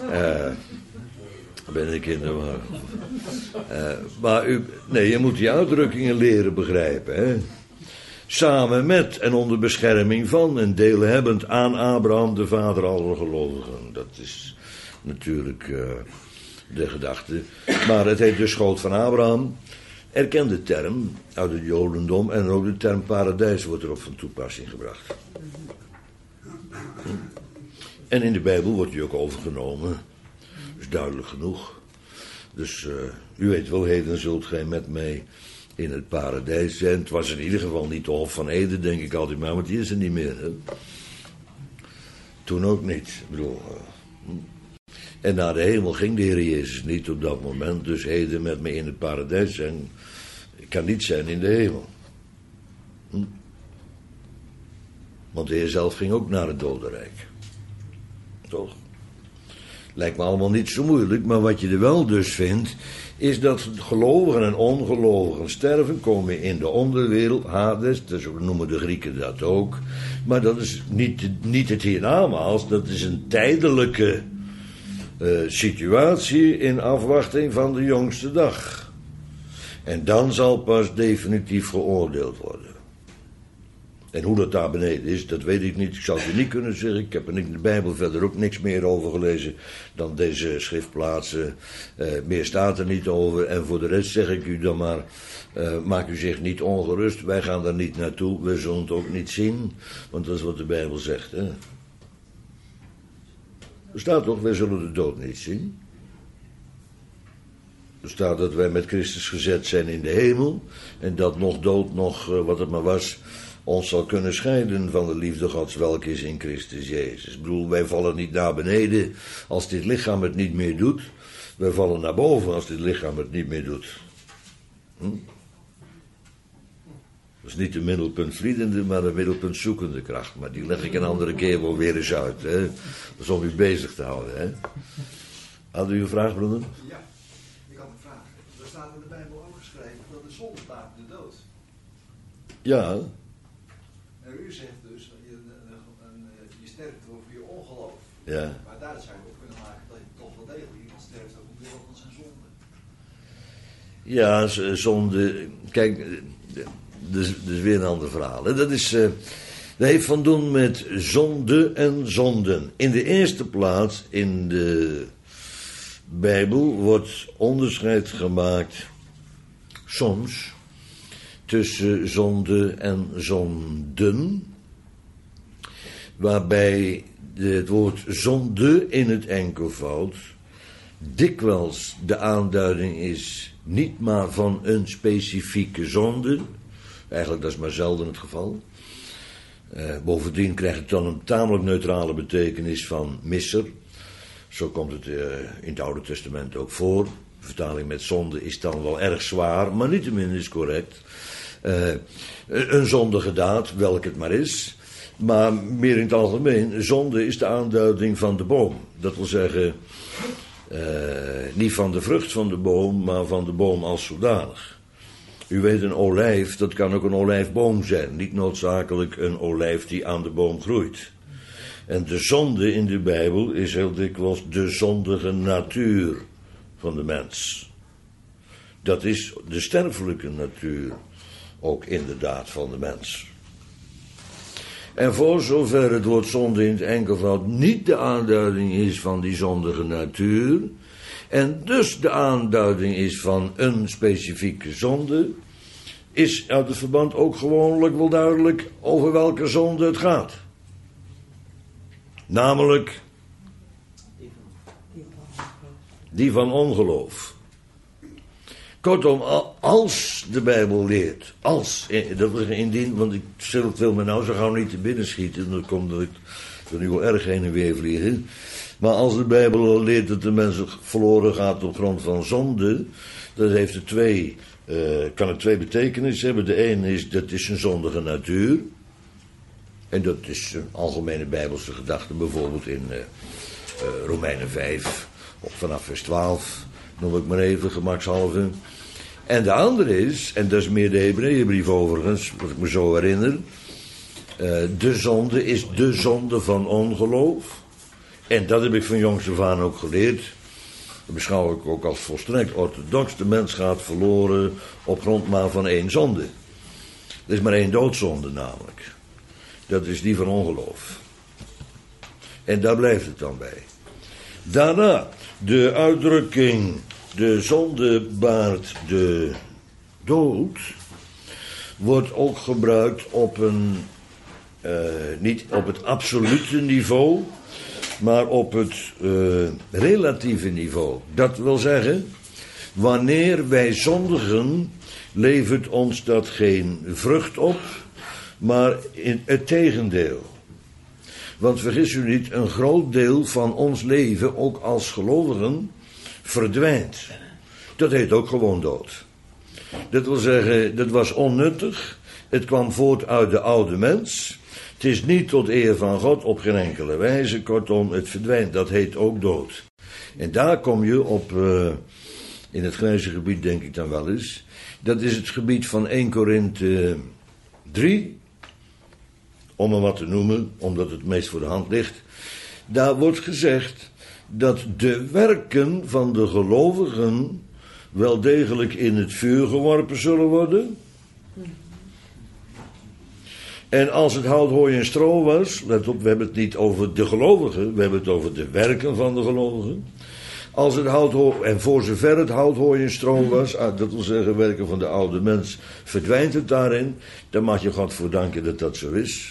Speaker 1: Ben ik in de war. Maar je moet die uitdrukkingen leren begrijpen. Hè? Samen met en onder bescherming van en delen hebbend aan Abraham, de vader aller gelovigen. Dat is natuurlijk de gedachte. Maar het heet de schoot van Abraham. Erkende term uit het Jodendom en ook de term paradijs wordt erop van toepassing gebracht. En in de Bijbel wordt die ook overgenomen. Dat is duidelijk genoeg. Dus u weet wel, heden zult gij met mij in het paradijs zijn. Het was in ieder geval niet de Hof van Eden, denk ik altijd maar, want die is er niet meer. Hè? Toen ook niet. Ik bedoel, en naar de hemel ging de Heer Jezus niet op dat moment. Dus heden met mij in het paradijs zijn, kan niet zijn in de hemel. Want de Heer zelf ging ook naar het dodenrijk. Toch? Lijkt me allemaal niet zo moeilijk, maar wat je er wel dus vindt, is dat gelovigen en ongelovigen sterven, komen in de onderwereld, Hades, dus noemen de Grieken dat ook. Maar dat is niet het hiernamaals, dat is een tijdelijke situatie in afwachting van de jongste dag. En dan zal pas definitief geoordeeld worden. En hoe dat daar beneden is, dat weet ik niet. Ik zou het je niet kunnen zeggen. Ik heb er in de Bijbel verder ook niks meer over gelezen dan deze schriftplaatsen. Meer staat er niet over. En voor de rest zeg ik u dan maar, maak u zich niet ongerust. Wij gaan daar niet naartoe. We zullen het ook niet zien. Want dat is wat de Bijbel zegt. Hè? Er staat toch, wij zullen de dood niet zien. Er staat dat wij met Christus gezet zijn in de hemel. En dat nog dood, nog wat het maar was, ons zal kunnen scheiden van de liefde Gods, welke is in Christus Jezus. Ik bedoel, wij vallen niet naar beneden als dit lichaam het niet meer doet. Wij vallen naar boven als dit lichaam het niet meer doet. Dat is niet de middelpuntvliedende, maar de middelpuntzoekende kracht. Maar die leg ik een andere keer wel weer eens uit. Hè? Dat is om u bezig te houden. Hè? Had u een vraag, broeder?
Speaker 2: Ja, ik had een vraag. Er staat in de Bijbel ook geschreven dat de zonde baart de dood.
Speaker 1: Ja.
Speaker 2: En u zegt dus, je sterft over je ongeloof.
Speaker 1: Ja.
Speaker 2: Maar daar zou je op kunnen maken dat je toch wel degelijk iemand sterft ook omwille van zijn zonde.
Speaker 1: Ja, zonde. Kijk, dat is weer een ander verhaal. Hè? Dat heeft van doen met zonde en zonden. In de eerste plaats in de Bijbel wordt onderscheid gemaakt soms tussen zonde en zonden, waarbij het woord zonde in het enkelvoud dikwijls de aanduiding is niet maar van een specifieke zonde. Eigenlijk dat is maar zelden het geval. Bovendien krijgt het dan een tamelijk neutrale betekenis van misser. Zo komt het in het Oude Testament ook voor. De vertaling met zonde is dan wel erg zwaar, maar niettemin is correct. Een zondige daad, welk het maar is. Maar meer in het algemeen, zonde is de aanduiding van de boom. Dat wil zeggen, niet van de vrucht van de boom, maar van de boom als zodanig. U weet, een olijf, dat kan ook een olijfboom zijn. Niet noodzakelijk een olijf die aan de boom groeit. En de zonde in de Bijbel is heel dikwijls de zondige natuur van de mens. Dat is de sterfelijke natuur ook inderdaad van de mens. En voor zover het woord zonde in het enkelvoud niet de aanduiding is van die zondige natuur, en dus de aanduiding is van een specifieke zonde, is uit het verband ook gewoonlijk wel duidelijk over welke zonde het gaat. Namelijk die van ongeloof. Kortom, als de Bijbel leert, dat wil indien, want ik wil me nou zo gauw niet te binnen schieten, dan komt dat ik er nu wel erg heen en weer vliegen. Maar als de Bijbel leert dat de mens verloren gaat op grond van zonde, dat heeft kan het twee betekenissen hebben. De ene is, dat is een zondige natuur. En dat is een algemene Bijbelse gedachte, bijvoorbeeld in Romeinen 5, vanaf vers 12, noem ik maar even, gemakshalve. En de andere is, en dat is meer de Hebreeënbrief overigens, wat ik me zo herinner, de zonde is de zonde van ongeloof. En dat heb ik van jongs af aan ook geleerd. Dat beschouw ik ook als volstrekt orthodox. De mens gaat verloren op grond maar van één zonde. Er is maar één doodzonde namelijk. Dat is die van ongeloof. En daar blijft het dan bij. Daarna, de uitdrukking, de zonde baart de dood, wordt ook gebruikt op niet op het absolute niveau, maar op het relatieve niveau. Dat wil zeggen, wanneer wij zondigen, levert ons dat geen vrucht op, maar in het tegendeel. Want vergis u niet, een groot deel van ons leven, ook als gelovigen, verdwijnt. Dat heet ook gewoon dood. Dat wil zeggen, dat was onnuttig. Het kwam voort uit de oude mens. Het is niet tot eer van God op geen enkele wijze. Kortom, het verdwijnt. Dat heet ook dood. En daar kom je op, in het grijze gebied denk ik dan wel eens. Dat is het gebied van 1 Korinthe 3. Om er wat te noemen, omdat het meest voor de hand ligt. Daar wordt gezegd dat de werken van de gelovigen wel degelijk in het vuur geworpen zullen worden. En als het hout, hooi en stro was, let op, we hebben het niet over de gelovigen, we hebben het over de werken van de gelovigen. Als het hout, hooi, en voor zover het hout, hooi en stro was, dat wil zeggen werken van de oude mens, verdwijnt het daarin, dan mag je God voor danken dat dat zo is.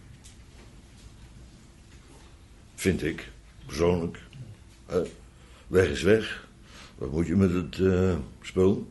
Speaker 1: Vind ik, persoonlijk. Weg is weg. Wat moet je met het spul?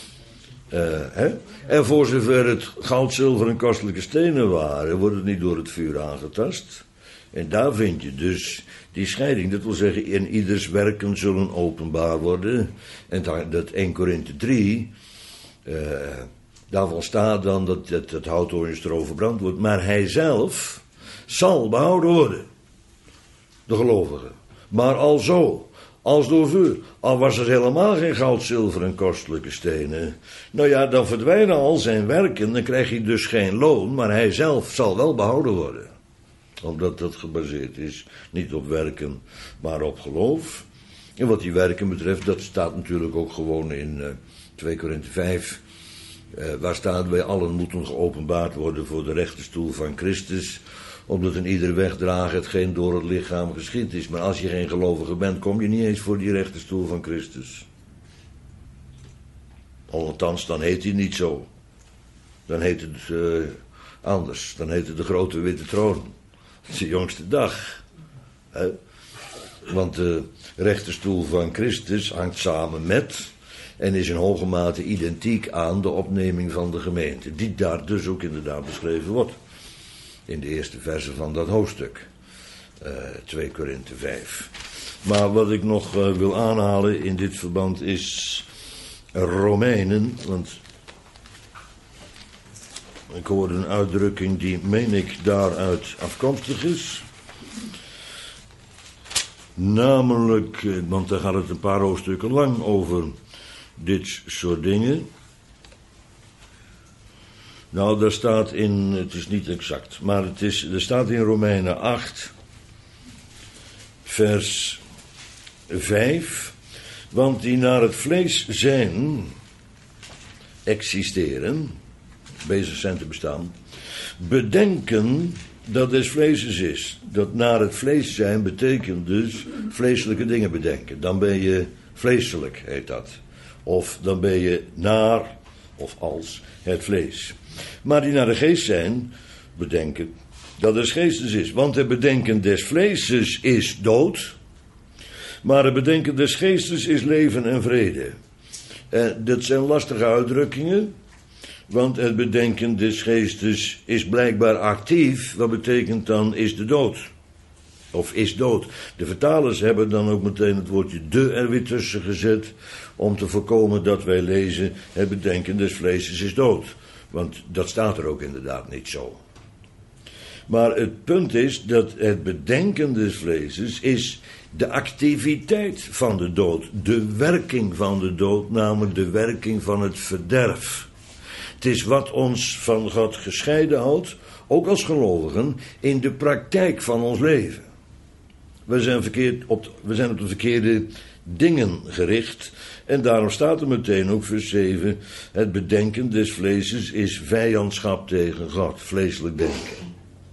Speaker 1: En voor zover het goud, zilver en kostelijke stenen waren, wordt het niet door het vuur aangetast. En daar vind je dus die scheiding. Dat wil zeggen, in ieders werken zullen openbaar worden. En dat 1 Korinthe 3, daarvan staat dan dat het hout, hooi en stro verbrand wordt. Maar hij zelf zal behouden worden. De gelovigen. Maar al zo, als door vuur. Al was er helemaal geen goud, zilver en kostelijke stenen. Nou ja, dan verdwijnen al zijn werken. Dan krijg je dus geen loon. Maar hij zelf zal wel behouden worden. Omdat dat gebaseerd is. Niet op werken, maar op geloof. En wat die werken betreft, dat staat natuurlijk ook gewoon in 2 Korinthe 5. Waar staat: wij allen moeten geopenbaard worden voor de rechterstoel van Christus. Omdat in ieder wegdragen hetgeen door het lichaam geschied is. Maar als je geen gelovige bent, kom je niet eens voor die rechterstoel van Christus. Althans, dan heet hij niet zo. Dan heet het anders. Dan heet het de grote witte troon. Dat is de jongste dag. Want de rechterstoel van Christus hangt samen met en is in hoge mate identiek aan de opneming van de gemeente. Die daar dus ook inderdaad beschreven wordt. In de eerste verse van dat hoofdstuk. 2 Korinthe 5. Maar wat ik nog wil aanhalen in dit verband is Romeinen. Want ik hoorde een uitdrukking die, meen ik, daaruit afkomstig is. Namelijk, want daar gaat het een paar hoofdstukken lang over dit soort dingen. Nou, daar staat in, het is niet exact, maar er staat in Romeinen 8, vers 5, want die naar het vlees zijn, existeren, bezig zijn te bestaan, bedenken dat des vleeses is. Dat naar het vlees zijn betekent dus vleeselijke dingen bedenken. Dan ben je vleeselijk, heet dat. Of dan ben je naar, of als, het vlees. Maar die naar de geest zijn, bedenken dat des geestes is. Want het bedenken des vleeses is dood, maar het bedenken des geestes is leven en vrede. Dat zijn lastige uitdrukkingen, want het bedenken des geestes is blijkbaar actief. Wat betekent dan is de dood? Of is dood. De vertalers hebben dan ook meteen het woordje de er weer tussen gezet, om te voorkomen dat wij lezen het bedenken des vleeses is dood. Want dat staat er ook inderdaad niet zo. Maar het punt is dat het bedenken des vleeses is de activiteit van de dood. De werking van de dood, namelijk de werking van het verderf. Het is wat ons van God gescheiden houdt, ook als gelovigen, in de praktijk van ons leven. We zijn op de verkeerde dingen gericht. En daarom staat er meteen ook vers 7... het bedenken des vleeses is vijandschap tegen God. Vleeselijk denken.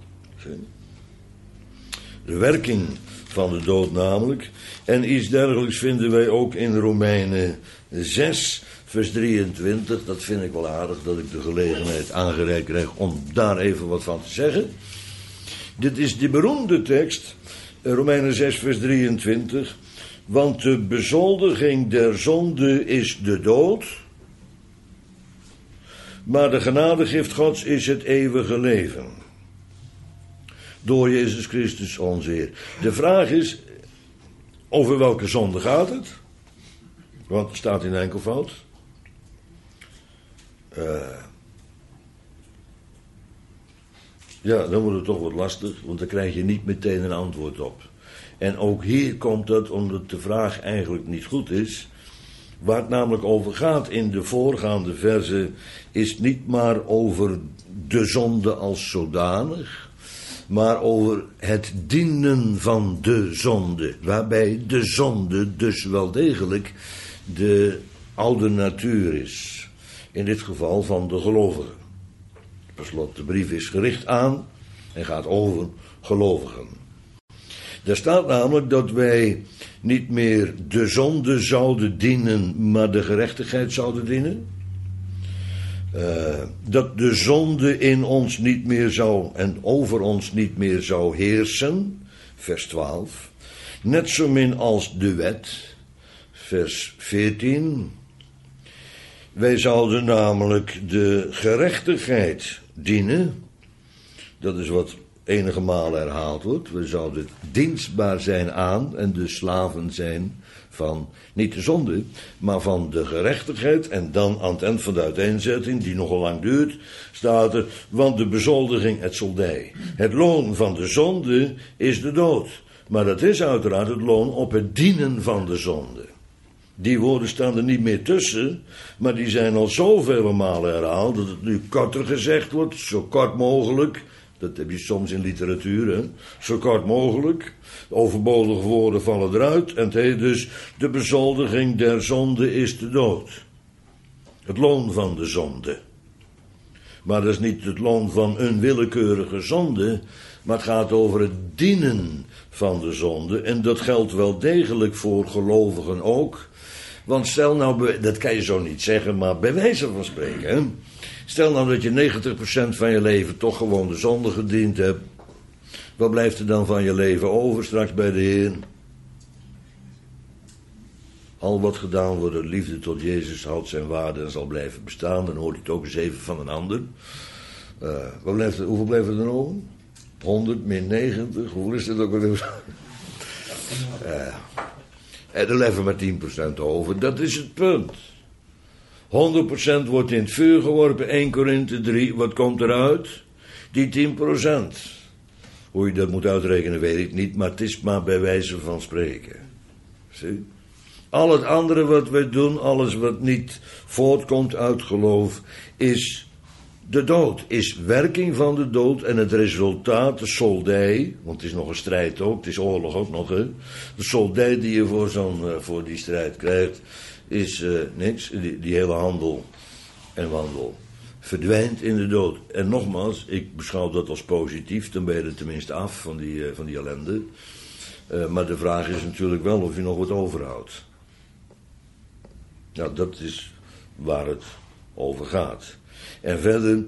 Speaker 1: De werking van de dood namelijk. En iets dergelijks vinden wij ook in Romeinen 6, vers 23. Dat vind ik wel aardig dat ik de gelegenheid aangereikt krijg om daar even wat van te zeggen. Dit is die beroemde tekst, Romeinen 6, vers 23... Want de bezoldiging der zonde is de dood, maar de genadegift Gods is het eeuwige leven. Door Jezus Christus ons Heer. De vraag is, over welke zonde gaat het? Want het staat in enkelvoud. Ja, dan wordt het toch wat lastig, want dan krijg je niet meteen een antwoord op. En ook hier komt het omdat de vraag eigenlijk niet goed is. Waar het namelijk over gaat in de voorgaande verse is niet maar over de zonde als zodanig, maar over het dienen van de zonde. Waarbij de zonde dus wel degelijk de oude natuur is. In dit geval van de gelovigen. Per slot, de brief is gericht aan en gaat over gelovigen. Daar staat namelijk dat wij niet meer de zonde zouden dienen, maar de gerechtigheid zouden dienen. Dat de zonde in ons niet meer zou en over ons niet meer zou heersen, vers 12. Net zo min als de wet, vers 14. Wij zouden namelijk de gerechtigheid dienen. Dat is wat enige malen herhaald wordt. We zouden dienstbaar zijn aan en de slaven zijn van, niet de zonde, maar van de gerechtigheid. En dan aan het eind van de uiteenzetting, die nogal lang duurt, staat er, want de bezoldiging het soldij. Het loon van de zonde is de dood. Maar dat is uiteraard het loon op het dienen van de zonde. Die woorden staan er niet meer tussen, maar die zijn al zoveel malen herhaald, dat het nu korter gezegd wordt, zo kort mogelijk. Dat heb je soms in literatuur, hè? Zo kort mogelijk. Overbodige woorden vallen eruit. En het heet dus, de bezoldiging der zonde is de dood. Het loon van de zonde. Maar dat is niet het loon van een willekeurige zonde, maar het gaat over het dienen van de zonde. En dat geldt wel degelijk voor gelovigen ook. Want stel nou, dat kan je zo niet zeggen, maar bij wijze van spreken, hè? Stel nou dat je 90% van je leven toch gewoon de zonde gediend hebt. Wat blijft er dan van je leven over straks bij de Heer? Al wat gedaan wordt uit liefde tot Jezus houdt zijn waarde en zal blijven bestaan. Dan hoort hij het ook eens even van een ander. Hoeveel blijft er dan over? 100 min 90, hoeveel is dat ook weer? En er blijft maar 10% over. Dat is het punt. 100% wordt in het vuur geworpen, 1 Korinthe 3, wat komt eruit? Die 10%. Hoe je dat moet uitrekenen weet ik niet, maar het is maar bij wijze van spreken. Zie? Al het andere wat wij doen, alles wat niet voortkomt uit geloof, is de dood. Is werking van de dood en het resultaat, de soldij, want het is nog een strijd ook, het is oorlog ook nog, hè. De soldij die je voor die strijd krijgt, is niks. Die hele handel en wandel verdwijnt in de dood. En nogmaals, ik beschouw dat als positief, dan ben je er tenminste af van die ellende. Maar de vraag is natuurlijk wel of je nog wat overhoudt. Nou, dat is waar het over gaat. En verder,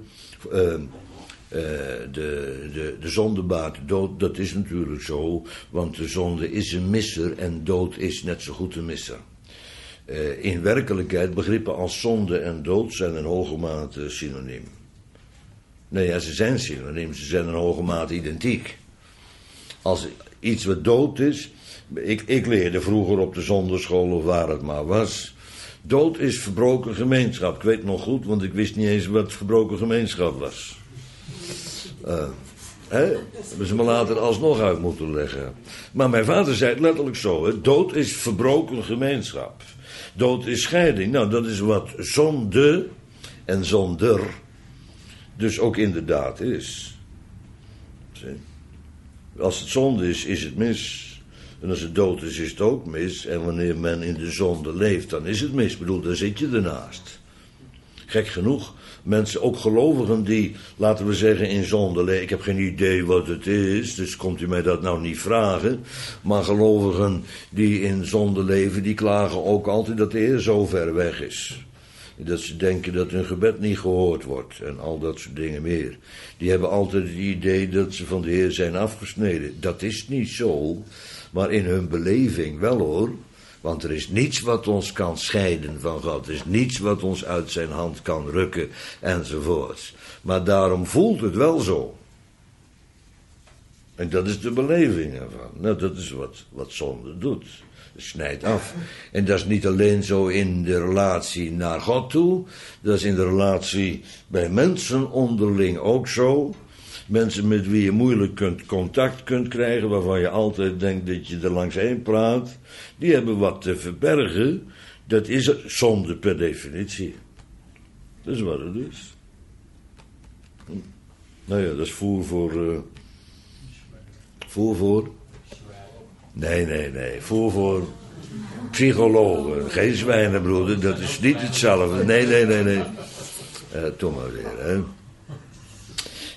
Speaker 1: de zonde baart dood, dat is natuurlijk zo, want de zonde is een misser en dood is net zo goed een misser. In werkelijkheid, begrippen als zonde en dood zijn in hoge mate synoniem. Nee, ja, ze zijn synoniem, ze zijn in hoge mate identiek. Als iets wat dood is, ik leerde vroeger op de zonderschool of waar het maar was, dood is verbroken gemeenschap. Ik weet het nog goed, want ik wist niet eens wat verbroken gemeenschap was. Hebben ze me later alsnog uit moeten leggen. Maar mijn vader zei het letterlijk zo, hè? Dood is verbroken gemeenschap. Dood is scheiding. Nou, dat is wat zonde en zonder dus ook inderdaad is. Zie? Als het zonde is, is het mis. En als het dood is, is het ook mis. En wanneer men in de zonde leeft, dan is het mis. Ik bedoel, daar zit je ernaast. Gek genoeg, mensen, ook gelovigen die, laten we zeggen, in zonde leven. Ik heb geen idee wat het is, dus komt u mij dat nou niet vragen. Maar gelovigen die in zonde leven, die klagen ook altijd dat de Heer zo ver weg is. Dat ze denken dat hun gebed niet gehoord wordt en al dat soort dingen meer. Die hebben altijd het idee dat ze van de Heer zijn afgesneden. Dat is niet zo, maar in hun beleving wel hoor. Want er is niets wat ons kan scheiden van God. Er is niets wat ons uit zijn hand kan rukken enzovoorts. Maar daarom voelt het wel zo. En dat is de beleving ervan. Nou, dat is wat zonde doet. Het snijdt af. En dat is niet alleen zo in de relatie naar God toe. Dat is in de relatie bij mensen onderling ook zo. Mensen met wie je moeilijk contact kunt krijgen, waarvan je altijd denkt dat je er langs heen praat, die hebben wat te verbergen. Dat is zonde per definitie. Dat is wat het is. Nou ja, dat is voer voor... Nee. Voer voor psychologen. Geen zwijnenbroeder, dat is niet hetzelfde. Nee. Tom maar weer, hè.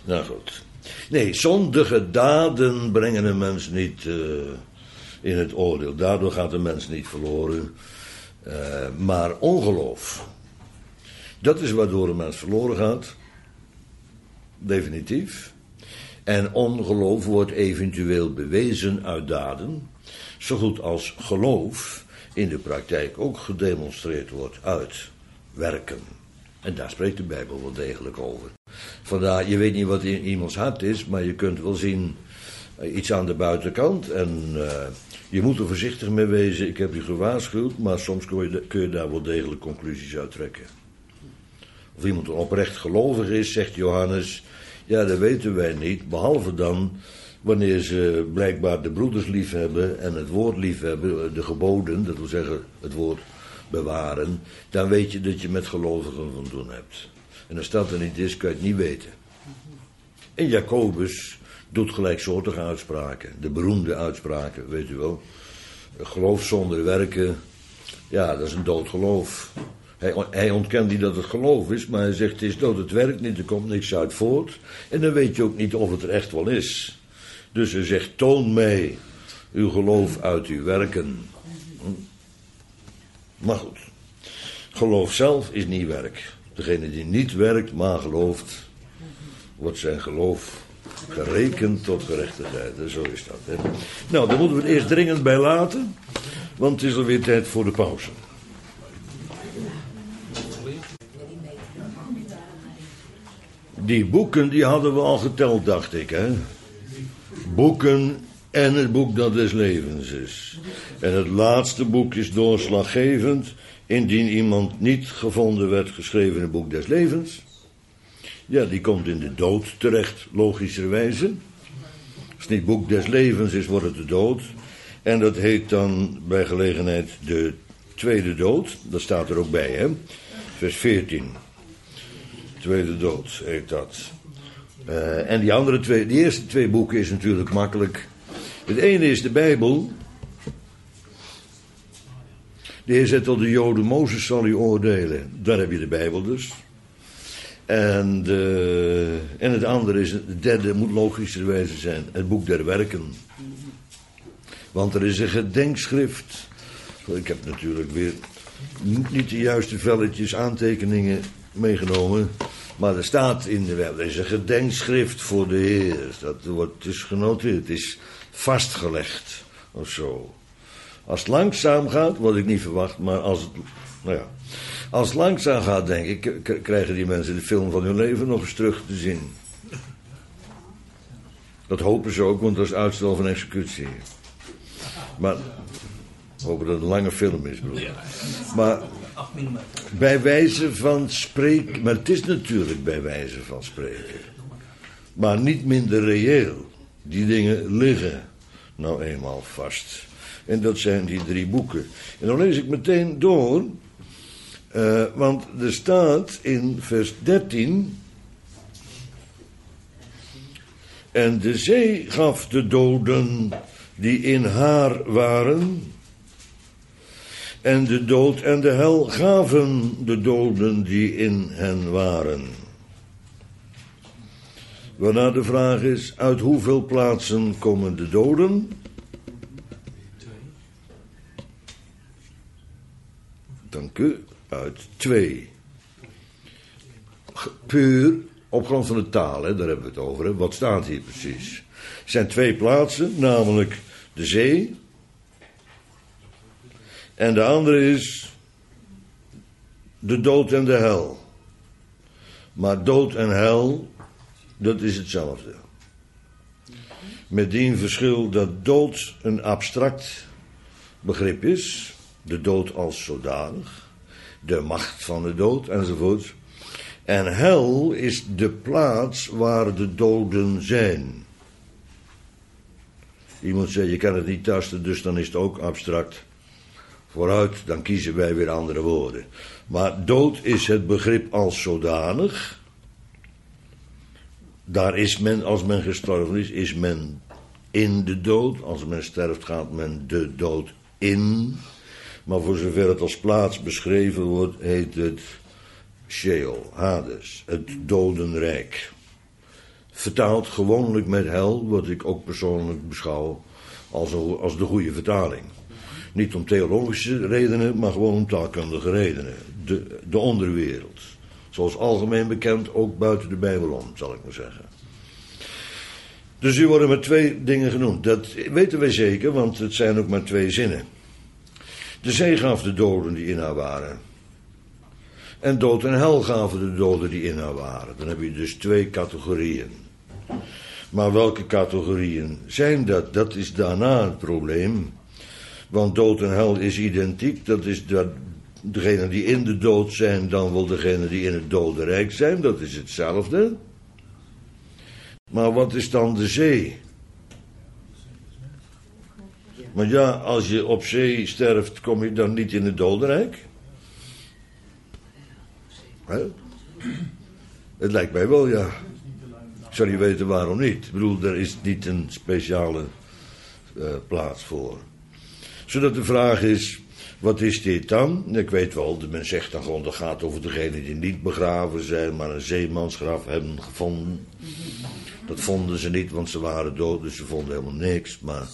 Speaker 1: Nou goed. Nee, zondige daden brengen een mens niet in het oordeel. Daardoor gaat de mens niet verloren. Maar ongeloof. Dat is waardoor een mens verloren gaat. Definitief. En ongeloof wordt eventueel bewezen uit daden. Zo goed als geloof in de praktijk ook gedemonstreerd wordt uit werken. En daar spreekt de Bijbel wel degelijk over. Vandaar, je weet niet wat in iemands hart is, maar je kunt wel zien iets aan de buitenkant. En je moet er voorzichtig mee wezen. Ik heb u gewaarschuwd, maar soms kun je daar wel degelijk conclusies uit trekken. Of iemand oprecht gelovig is, zegt Johannes, ja, dat weten wij niet, behalve dan wanneer ze blijkbaar de broeders lief hebben en het woord lief hebben, de geboden, dat wil zeggen het woord bewaren, dan weet je dat je met gelovigen van doen hebt. En als dat er niet is, kan je het niet weten. En Jacobus doet gelijksoortige uitspraken, de beroemde uitspraken, weet u wel. Geloof zonder werken, ja, dat is een dood geloof. Hij ontkent niet dat het geloof is, maar hij zegt het is dood, het werkt niet, er komt niks uit voort. En dan weet je ook niet of het er echt wel is. Dus hij zegt, toon mij uw geloof uit uw werken. Maar goed, geloof zelf is niet werk. Degene die niet werkt, maar gelooft, wordt zijn geloof gerekend tot gerechtigheid. En zo is dat. Hè? Nou, daar moeten we het eerst dringend bij laten, want het is alweer tijd voor de pauze. Die boeken, die hadden we al geteld, dacht ik, hè. Boeken en het boek dat des levens is. En het laatste boek is doorslaggevend, indien iemand niet gevonden werd geschreven in het boek des levens. Ja, die komt in de dood terecht, logischerwijze. Als het niet het boek des levens is, wordt het de dood. En dat heet dan bij gelegenheid de tweede dood. Dat staat er ook bij, hè. Vers 14. Tweede dood heet dat. En die eerste twee boeken is natuurlijk makkelijk. Het ene is de Bijbel. De Heer zet al de Joden, Mozes zal u oordelen. Daar heb je de Bijbel dus. En het andere is, het derde moet logischerwijze zijn, het boek der werken. Want er is een gedenkschrift. Ik heb natuurlijk weer niet de juiste velletjes, aantekeningen meegenomen. Maar er staat in de Bijbel, er is een gedenkschrift voor de Heer. Dat wordt dus genoteerd, het is vastgelegd of zo. Als het langzaam gaat, wat ik niet verwacht, maar als het langzaam gaat, denk ik, krijgen die mensen de film van hun leven nog eens terug te zien. Dat hopen ze ook, want dat is uitstel van executie. Maar hopen dat het een lange film is, broer. Maar bij wijze van spreken, maar het is natuurlijk bij wijze van spreken. Maar niet minder reëel. Die dingen liggen nou eenmaal vast. En dat zijn die 3 boeken. En dan lees ik meteen door. Want er staat in vers 13. En de zee gaf de doden die in haar waren. En de dood en de hel gaven de doden die in hen waren. Waarna de vraag is, uit hoeveel plaatsen komen de doden? Dank u. Uit 2. Puur op grond van de taal, hè, daar hebben we het over. Hè. Wat staat hier precies? Er zijn 2 plaatsen, namelijk de zee. En de andere is de dood en de hel. Maar dood en hel, dat is hetzelfde. Met dien verschil dat dood een abstract begrip is. De dood als zodanig. De macht van de dood enzovoort. En hel is de plaats waar de doden zijn. Iemand zei, je kan het niet tasten, dus dan is het ook abstract. Vooruit, dan kiezen wij weer andere woorden. Maar dood is het begrip als zodanig. Daar is men, als men gestorven is men in de dood. Als men sterft, gaat men de dood in. Maar voor zover het als plaats beschreven wordt, heet het Sheol, Hades, het dodenrijk. vertaald gewoonlijk met hel, wat ik ook persoonlijk beschouw als de goede vertaling. Niet om theologische redenen, maar gewoon om taalkundige redenen. De onderwereld. Zoals algemeen bekend, ook buiten de Bijbel om, zal ik maar zeggen. Dus hier worden maar 2 dingen genoemd. Dat weten wij zeker, want het zijn ook maar 2 zinnen. De zee gaf de doden die in haar waren. En dood en hel gaven de doden die in haar waren. Dan heb je dus 2 categorieën. Maar welke categorieën zijn dat? Dat is daarna het probleem. Want dood en hel is identiek. Dat is degenen die in de dood zijn, dan wel degenen die in het dodenrijk zijn. Dat is hetzelfde. Maar wat is dan de zee? Maar ja, als je op zee sterft, kom je dan niet in het dodenrijk? He? Het lijkt mij wel, ja. Ik zou niet weten waarom niet. Ik bedoel, er is niet een speciale plaats voor. Zodat de vraag is, wat is dit dan? Ik weet wel, men zegt dan gewoon, dat gaat over degenen die niet begraven zijn, maar een zeemansgraf hebben gevonden. Dat vonden ze niet, want ze waren dood, dus ze vonden helemaal niks. Maar,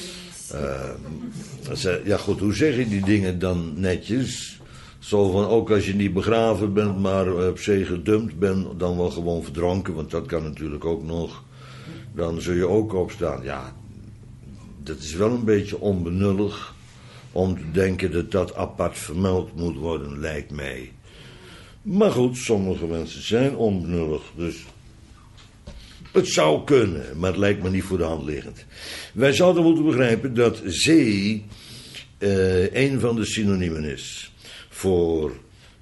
Speaker 1: ja goed, hoe zeg je die dingen dan netjes? Zo van, ook als je niet begraven bent, maar op zee gedumpt bent, dan wel gewoon verdronken, want dat kan natuurlijk ook nog. Dan zul je ook opstaan. Ja, dat is wel een beetje onbenullig om te denken dat dat apart vermeld moet worden, lijkt mij. Maar goed, sommige mensen zijn onbenullig, dus het zou kunnen, maar het lijkt me niet voor de hand liggend. Wij zouden moeten begrijpen dat zee een van de synoniemen is voor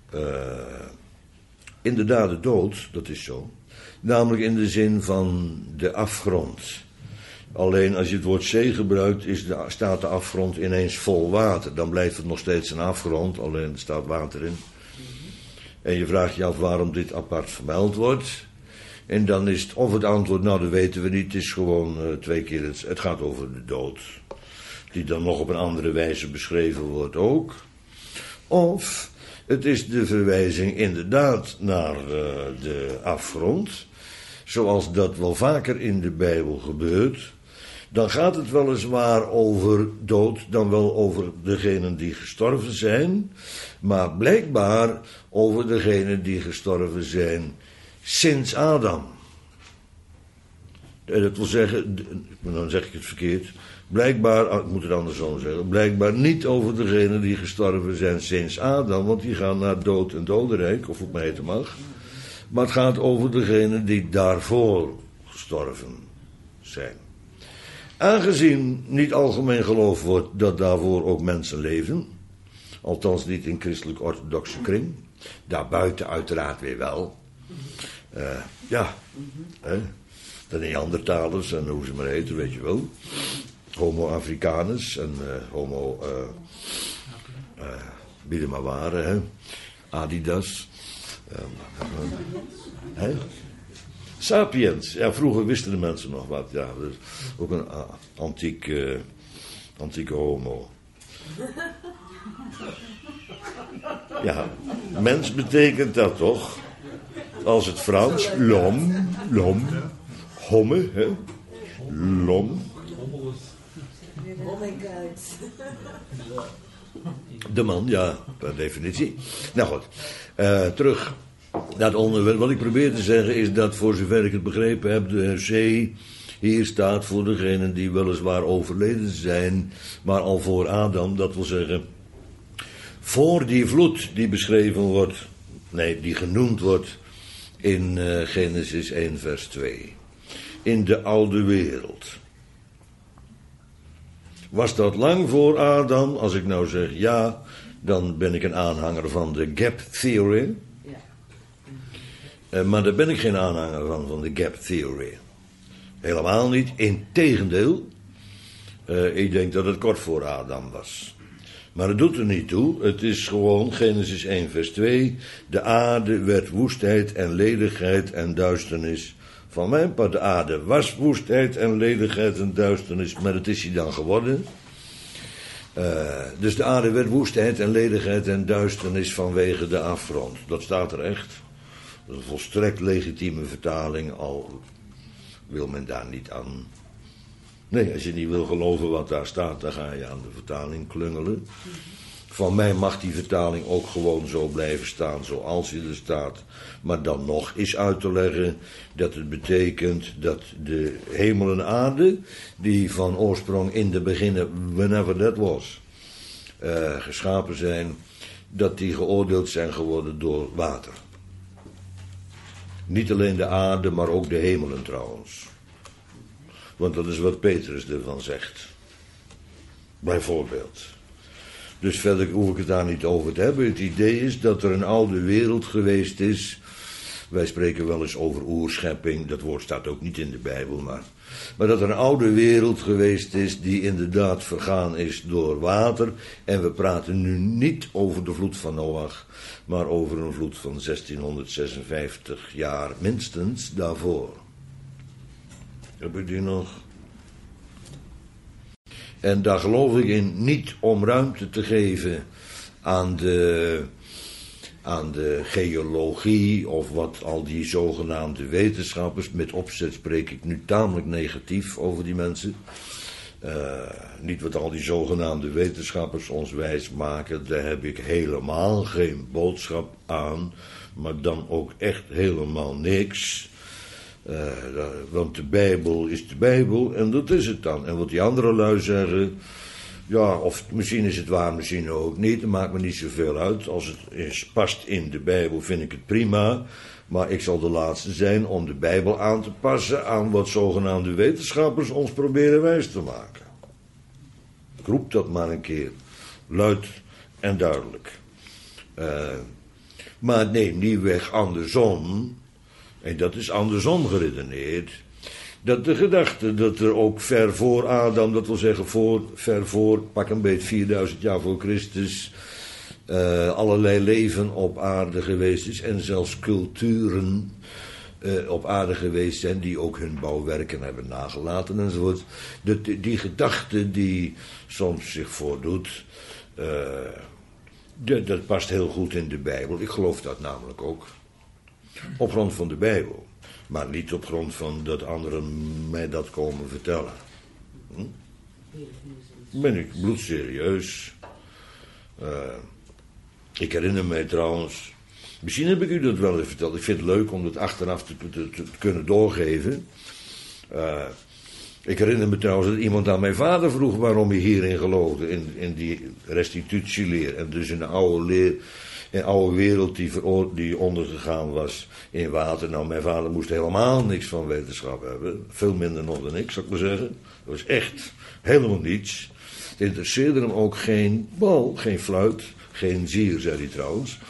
Speaker 1: inderdaad de dood, dat is zo. Namelijk in de zin van de afgrond. Alleen als je het woord zee gebruikt, staat de afgrond ineens vol water. Dan blijft het nog steeds een afgrond, alleen er staat water in. En je vraagt je af waarom dit apart vermeld wordt. En dan is het, of het antwoord, nou dat weten we niet, het is gewoon 2 keer, het gaat over de dood. Die dan nog op een andere wijze beschreven wordt ook. Of het is de verwijzing inderdaad naar de afgrond. Zoals dat wel vaker in de Bijbel gebeurt. Dan gaat het weliswaar over dood, dan wel over degenen die gestorven zijn. Maar blijkbaar over degenen die gestorven zijn sinds Adam. Dat wil zeggen, dan zeg ik het verkeerd. Blijkbaar, ik moet het andersom zeggen. Blijkbaar niet over degenen die gestorven zijn sinds Adam. Want die gaan naar dood en dodenrijk, of hoe het maar heten mag. Maar het gaat over degenen die daarvoor gestorven zijn. Aangezien niet algemeen geloofd wordt dat daarvoor ook mensen leven. Althans niet in christelijk-orthodoxe kring. Daarbuiten uiteraard weer wel. De Neandertalers en hoe ze maar heten, weet je wel. Homo Africanus en Homo... wie er maar waren, hè. Adidas... Sapiens. Ja, vroeger wisten de mensen nog wat. Ja, dus ook een antieke homo. Ja, mens betekent dat toch? Als het Frans, l'homme, homme, hè? L'homme. De man, ja, per definitie. Nou goed, terug naar het onderwerp. Wat ik probeer te zeggen is dat, voor zover ik het begrepen heb, de zee hier staat voor degenen die weliswaar overleden zijn, maar al voor Adam, dat wil zeggen, voor die vloed die beschreven wordt, die genoemd wordt in Genesis 1 vers 2. In de oude wereld. Was dat lang voor Adam? Als ik nou zeg ja, dan ben ik een aanhanger van de gap theory. Ja. Maar daar ben ik geen aanhanger van de gap theory. Helemaal niet. Integendeel, ik denk dat het kort voor Adam was. Maar het doet er niet toe. Het is gewoon Genesis 1 vers 2. De aarde werd woestheid en ledigheid en duisternis. Van mijn part, de aarde was woestheid en ledigheid en duisternis, maar dat is hij dan geworden. Dus de aarde werd woestheid en ledigheid en duisternis vanwege de afgrond. Dat staat er echt. Dat is een volstrekt legitieme vertaling, al wil men daar niet aan. Nee, als je niet wil geloven wat daar staat, dan ga je aan de vertaling klungelen. Van mij mag die vertaling ook gewoon zo blijven staan zoals hij er staat. Maar dan nog is uit te leggen dat het betekent dat de hemel en aarde, die van oorsprong in de beginnen, whenever that was, geschapen zijn, dat die geoordeeld zijn geworden door water. Niet alleen de aarde, maar ook de hemelen trouwens. Want dat is wat Petrus ervan zegt. Bijvoorbeeld. Dus verder hoef ik het daar niet over te hebben. Het idee is dat er een oude wereld geweest is. Wij spreken wel eens over oerschepping. Dat woord staat ook niet in de Bijbel. Maar dat er een oude wereld geweest is die inderdaad vergaan is door water. En we praten nu niet over de vloed van Noach. Maar over een vloed van 1656 jaar minstens daarvoor. Heb ik die nog? En daar geloof ik in, niet om ruimte te geven aan de geologie of wat al die zogenaamde wetenschappers, met opzet spreek ik nu tamelijk negatief over die mensen. Niet wat al die zogenaamde wetenschappers ons wijs maken, daar heb ik helemaal geen boodschap aan, maar dan ook echt helemaal niks. Want de Bijbel is de Bijbel en dat is het dan. En wat die andere lui zeggen, ja, of misschien is het waar, misschien ook niet, dat maakt me niet zoveel uit. Als het past in de Bijbel vind ik het prima, maar ik zal de laatste zijn om de Bijbel aan te passen aan wat zogenaamde wetenschappers ons proberen wijs te maken. Ik roep dat maar een keer, luid en duidelijk. Maar neem niet weg andersom. En dat is andersom geredeneerd. Dat de gedachte dat er ook ver voor Adam, dat wil zeggen ver voor, pak een beetje 4000 jaar voor Christus, allerlei leven op aarde geweest is en zelfs culturen op aarde geweest zijn die ook hun bouwwerken hebben nagelaten enzovoort. Die gedachte die soms zich voordoet, dat past heel goed in de Bijbel. Ik geloof dat namelijk ook. Op grond van de Bijbel. Maar niet op grond van dat anderen mij dat komen vertellen. Ben ik bloedserieus. Ik herinner mij trouwens. Misschien heb ik u dat wel eens verteld. Ik vind het leuk om dat achteraf te kunnen doorgeven. Ik herinner me trouwens dat iemand aan mijn vader vroeg waarom hij hierin geloofde. In die restitutieleer. En dus in de oude leer. Een oude wereld die ondergegaan was in water. Nou, mijn vader moest helemaal niks van wetenschap hebben. Veel minder nog dan ik, zou ik maar zeggen. Dat was echt helemaal niets. Het interesseerde hem ook geen bal, geen fluit, geen zier, zei hij trouwens.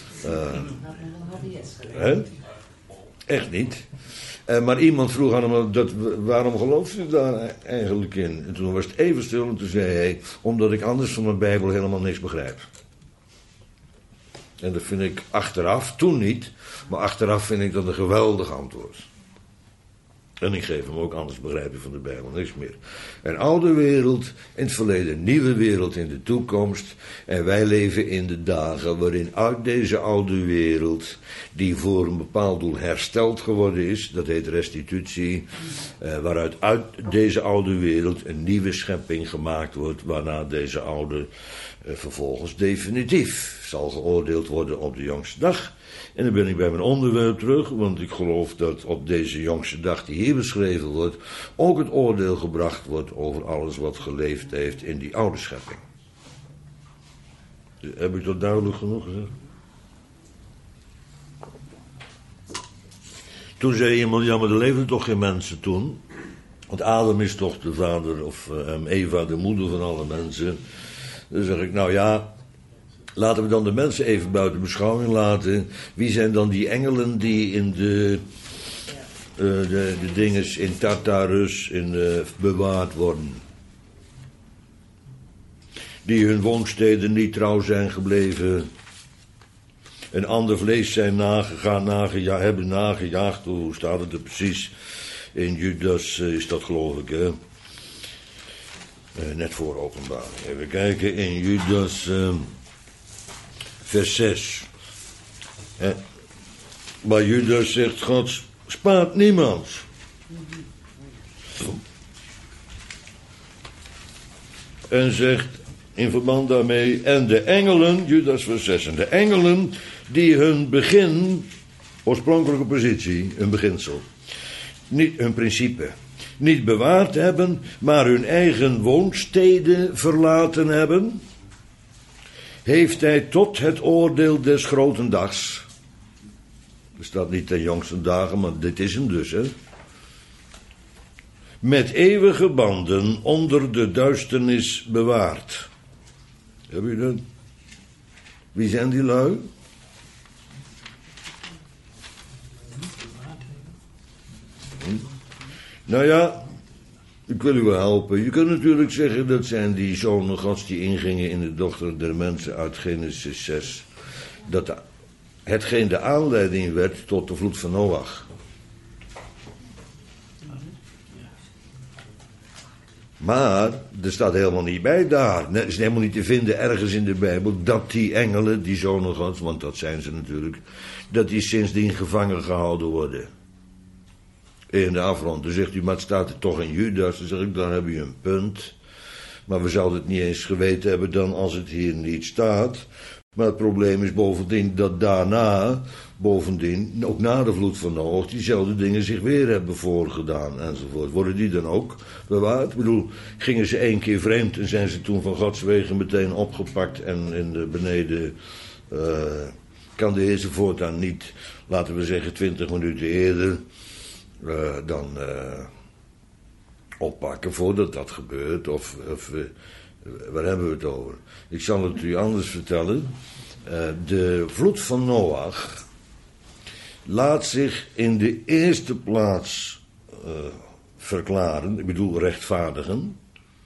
Speaker 1: Echt niet. Maar iemand vroeg aan hem, waarom gelooft u daar eigenlijk in? En toen was het even stil en toen zei hij, omdat ik anders van mijn Bijbel helemaal niks begrijp. En dat vind ik achteraf, toen niet, maar achteraf vind ik dat een geweldig antwoord. En ik geef hem ook, anders begrijp je van de Bijbel niks meer. Een oude wereld in het verleden, een nieuwe wereld in de toekomst. En wij leven in de dagen waarin uit deze oude wereld, die voor een bepaald doel hersteld geworden is, dat heet restitutie, waaruit uit deze oude wereld een nieuwe schepping gemaakt wordt, waarna deze oude vervolgens definitief zal geoordeeld worden op de jongste dag. En dan ben ik bij mijn onderwerp terug, want ik geloof dat op deze jongste dag die hier beschreven wordt, ook het oordeel gebracht wordt over alles wat geleefd heeft in die oude schepping. Heb ik dat duidelijk genoeg gezegd? Toen zei iemand, ja, maar er leefden toch geen mensen toen? Want Adam is toch de vader, of Eva de moeder van alle mensen. Dan zeg ik, nou ja, laten we dan de mensen even buiten beschouwing laten. Wie zijn dan die engelen die in de dinges in Tartarus bewaard worden? Die hun woonsteden niet trouw zijn gebleven. Een ander vlees zijn hebben nagejaagd. Hoe staat het er precies? In Judas is dat, geloof ik, hè? Net voor openbaring. Even kijken, in Judas vers 6. Maar Judas zegt, God spaart niemand. En zegt in verband daarmee, en de engelen, Judas vers 6, en de engelen die hun begin, oorspronkelijke positie, hun beginsel, niet hun principe, niet bewaard hebben, maar hun eigen woonsteden verlaten hebben, heeft hij tot het oordeel des groten dags. Er staat niet ten jongste dagen, maar dit is hem dus, hè. Met eeuwige banden onder de duisternis bewaard. Heb je dat? Wie zijn die lui? Nou ja, ik wil u wel helpen. Je kunt natuurlijk zeggen dat zijn die zonen Gods die ingingen in de dochter der mensen uit Genesis 6. Dat hetgeen de aanleiding werd tot de vloed van Noach. Maar er staat helemaal niet bij daar. Het is helemaal niet te vinden ergens in de Bijbel dat die engelen, die zonen Gods, want dat zijn ze natuurlijk, dat die sindsdien gevangen gehouden worden. In de afgrond. Dan zegt u, maar het staat er toch in Judas. Dan zeg ik, dan heb je een punt. Maar we zouden het niet eens geweten hebben dan als het hier niet staat. Maar het probleem is bovendien dat daarna, ook na de vloed van Noach, diezelfde dingen zich weer hebben voorgedaan enzovoort. Worden die dan ook bewaard? Ik bedoel, gingen ze 1 keer vreemd en zijn ze toen van Gods wegen meteen opgepakt en in de beneden kan de Heer ze voortaan niet, laten we zeggen 20 minuten eerder, dan oppakken voordat dat gebeurt, of waar hebben we het over? Ik zal het u anders vertellen. De vloed van Noach laat zich in de eerste plaats verklaren, ik bedoel rechtvaardigen,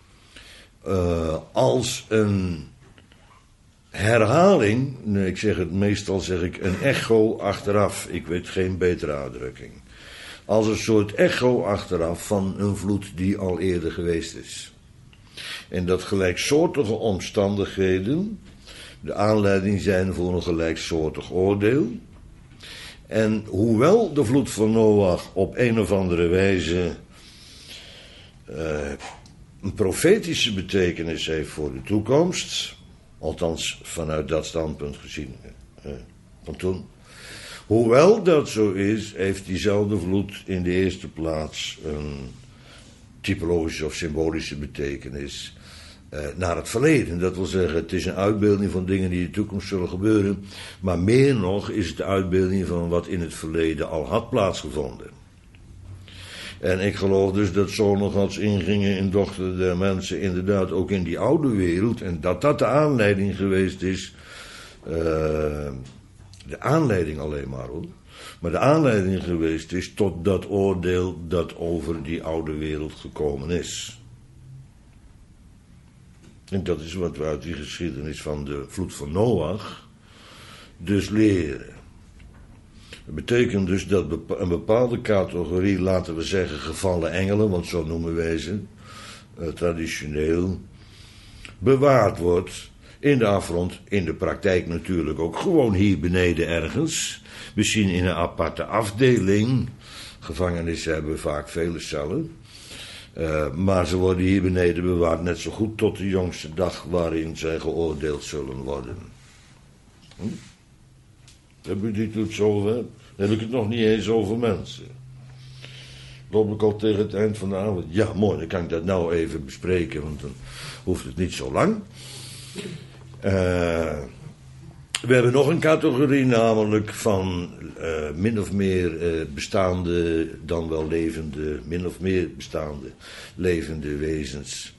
Speaker 1: als een herhaling, nee, ik zeg het meestal zeg ik een echo achteraf, ik weet geen betere uitdrukking, als een soort echo achteraf van een vloed die al eerder geweest is. En dat gelijksoortige omstandigheden de aanleiding zijn voor een gelijksoortig oordeel. En hoewel de vloed van Noach op een of andere wijze een profetische betekenis heeft voor de toekomst, althans vanuit dat standpunt gezien van toen. Hoewel dat zo is, heeft diezelfde vloed in de eerste plaats een typologische of symbolische betekenis naar het verleden. Dat wil zeggen, het is een uitbeelding van dingen die in de toekomst zullen gebeuren, maar meer nog is het de uitbeelding van wat in het verleden al had plaatsgevonden. En ik geloof dus dat zonen Gods ingingen in dochter der mensen inderdaad ook in die oude wereld, en dat dat de aanleiding geweest is, de aanleiding alleen maar hoor, maar de aanleiding geweest is tot dat oordeel dat over die oude wereld gekomen is. En dat is wat we uit die geschiedenis van de vloed van Noach dus leren. Dat betekent dus dat een bepaalde categorie, laten we zeggen gevallen engelen, want zo noemen wij ze traditioneel, bewaard wordt in de afgrond, in de praktijk natuurlijk ook gewoon hier beneden ergens, misschien in een aparte afdeling. Gevangenissen hebben vaak vele cellen. Maar ze worden hier beneden bewaard net zo goed tot de jongste dag waarin zij geoordeeld zullen worden. Heb u die toets over? Dan heb ik het nog niet eens over mensen. Loop ik al tegen het eind van de avond? Ja, mooi, dan kan ik dat nou even bespreken, want dan hoeft het niet zo lang. We hebben nog een categorie, namelijk van min of meer bestaande, dan wel levende, min of meer bestaande levende wezens.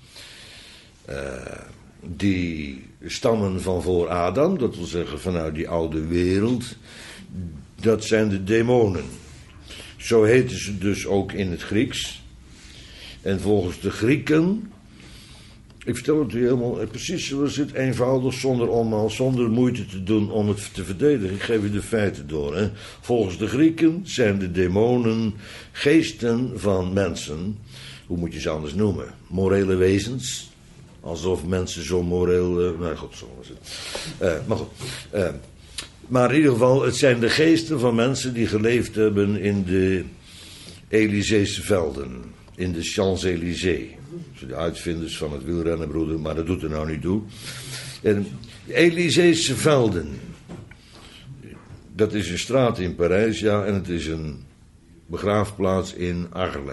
Speaker 1: Die stammen van voor Adam, dat wil zeggen vanuit die oude wereld, dat zijn de demonen. Zo heten ze dus ook in het Grieks. En volgens de Grieken, ik vertel het u helemaal precies zoals het, eenvoudig, zonder moeite te doen om het te verdedigen. Ik geef u de feiten door. Hè. Volgens de Grieken zijn de demonen geesten van mensen, hoe moet je ze anders noemen? Morele wezens. Alsof mensen zo moreel, nou goed, zo was het. Maar goed. Maar in ieder geval, het zijn de geesten van mensen die geleefd hebben in de Elyseese velden. in de Champs-Élysées. De uitvinders van het wielrennen, broeder, maar dat doet er nou niet toe. En de Elyseese velden. Dat is een straat in Parijs, ja, en het is een begraafplaats in Arles.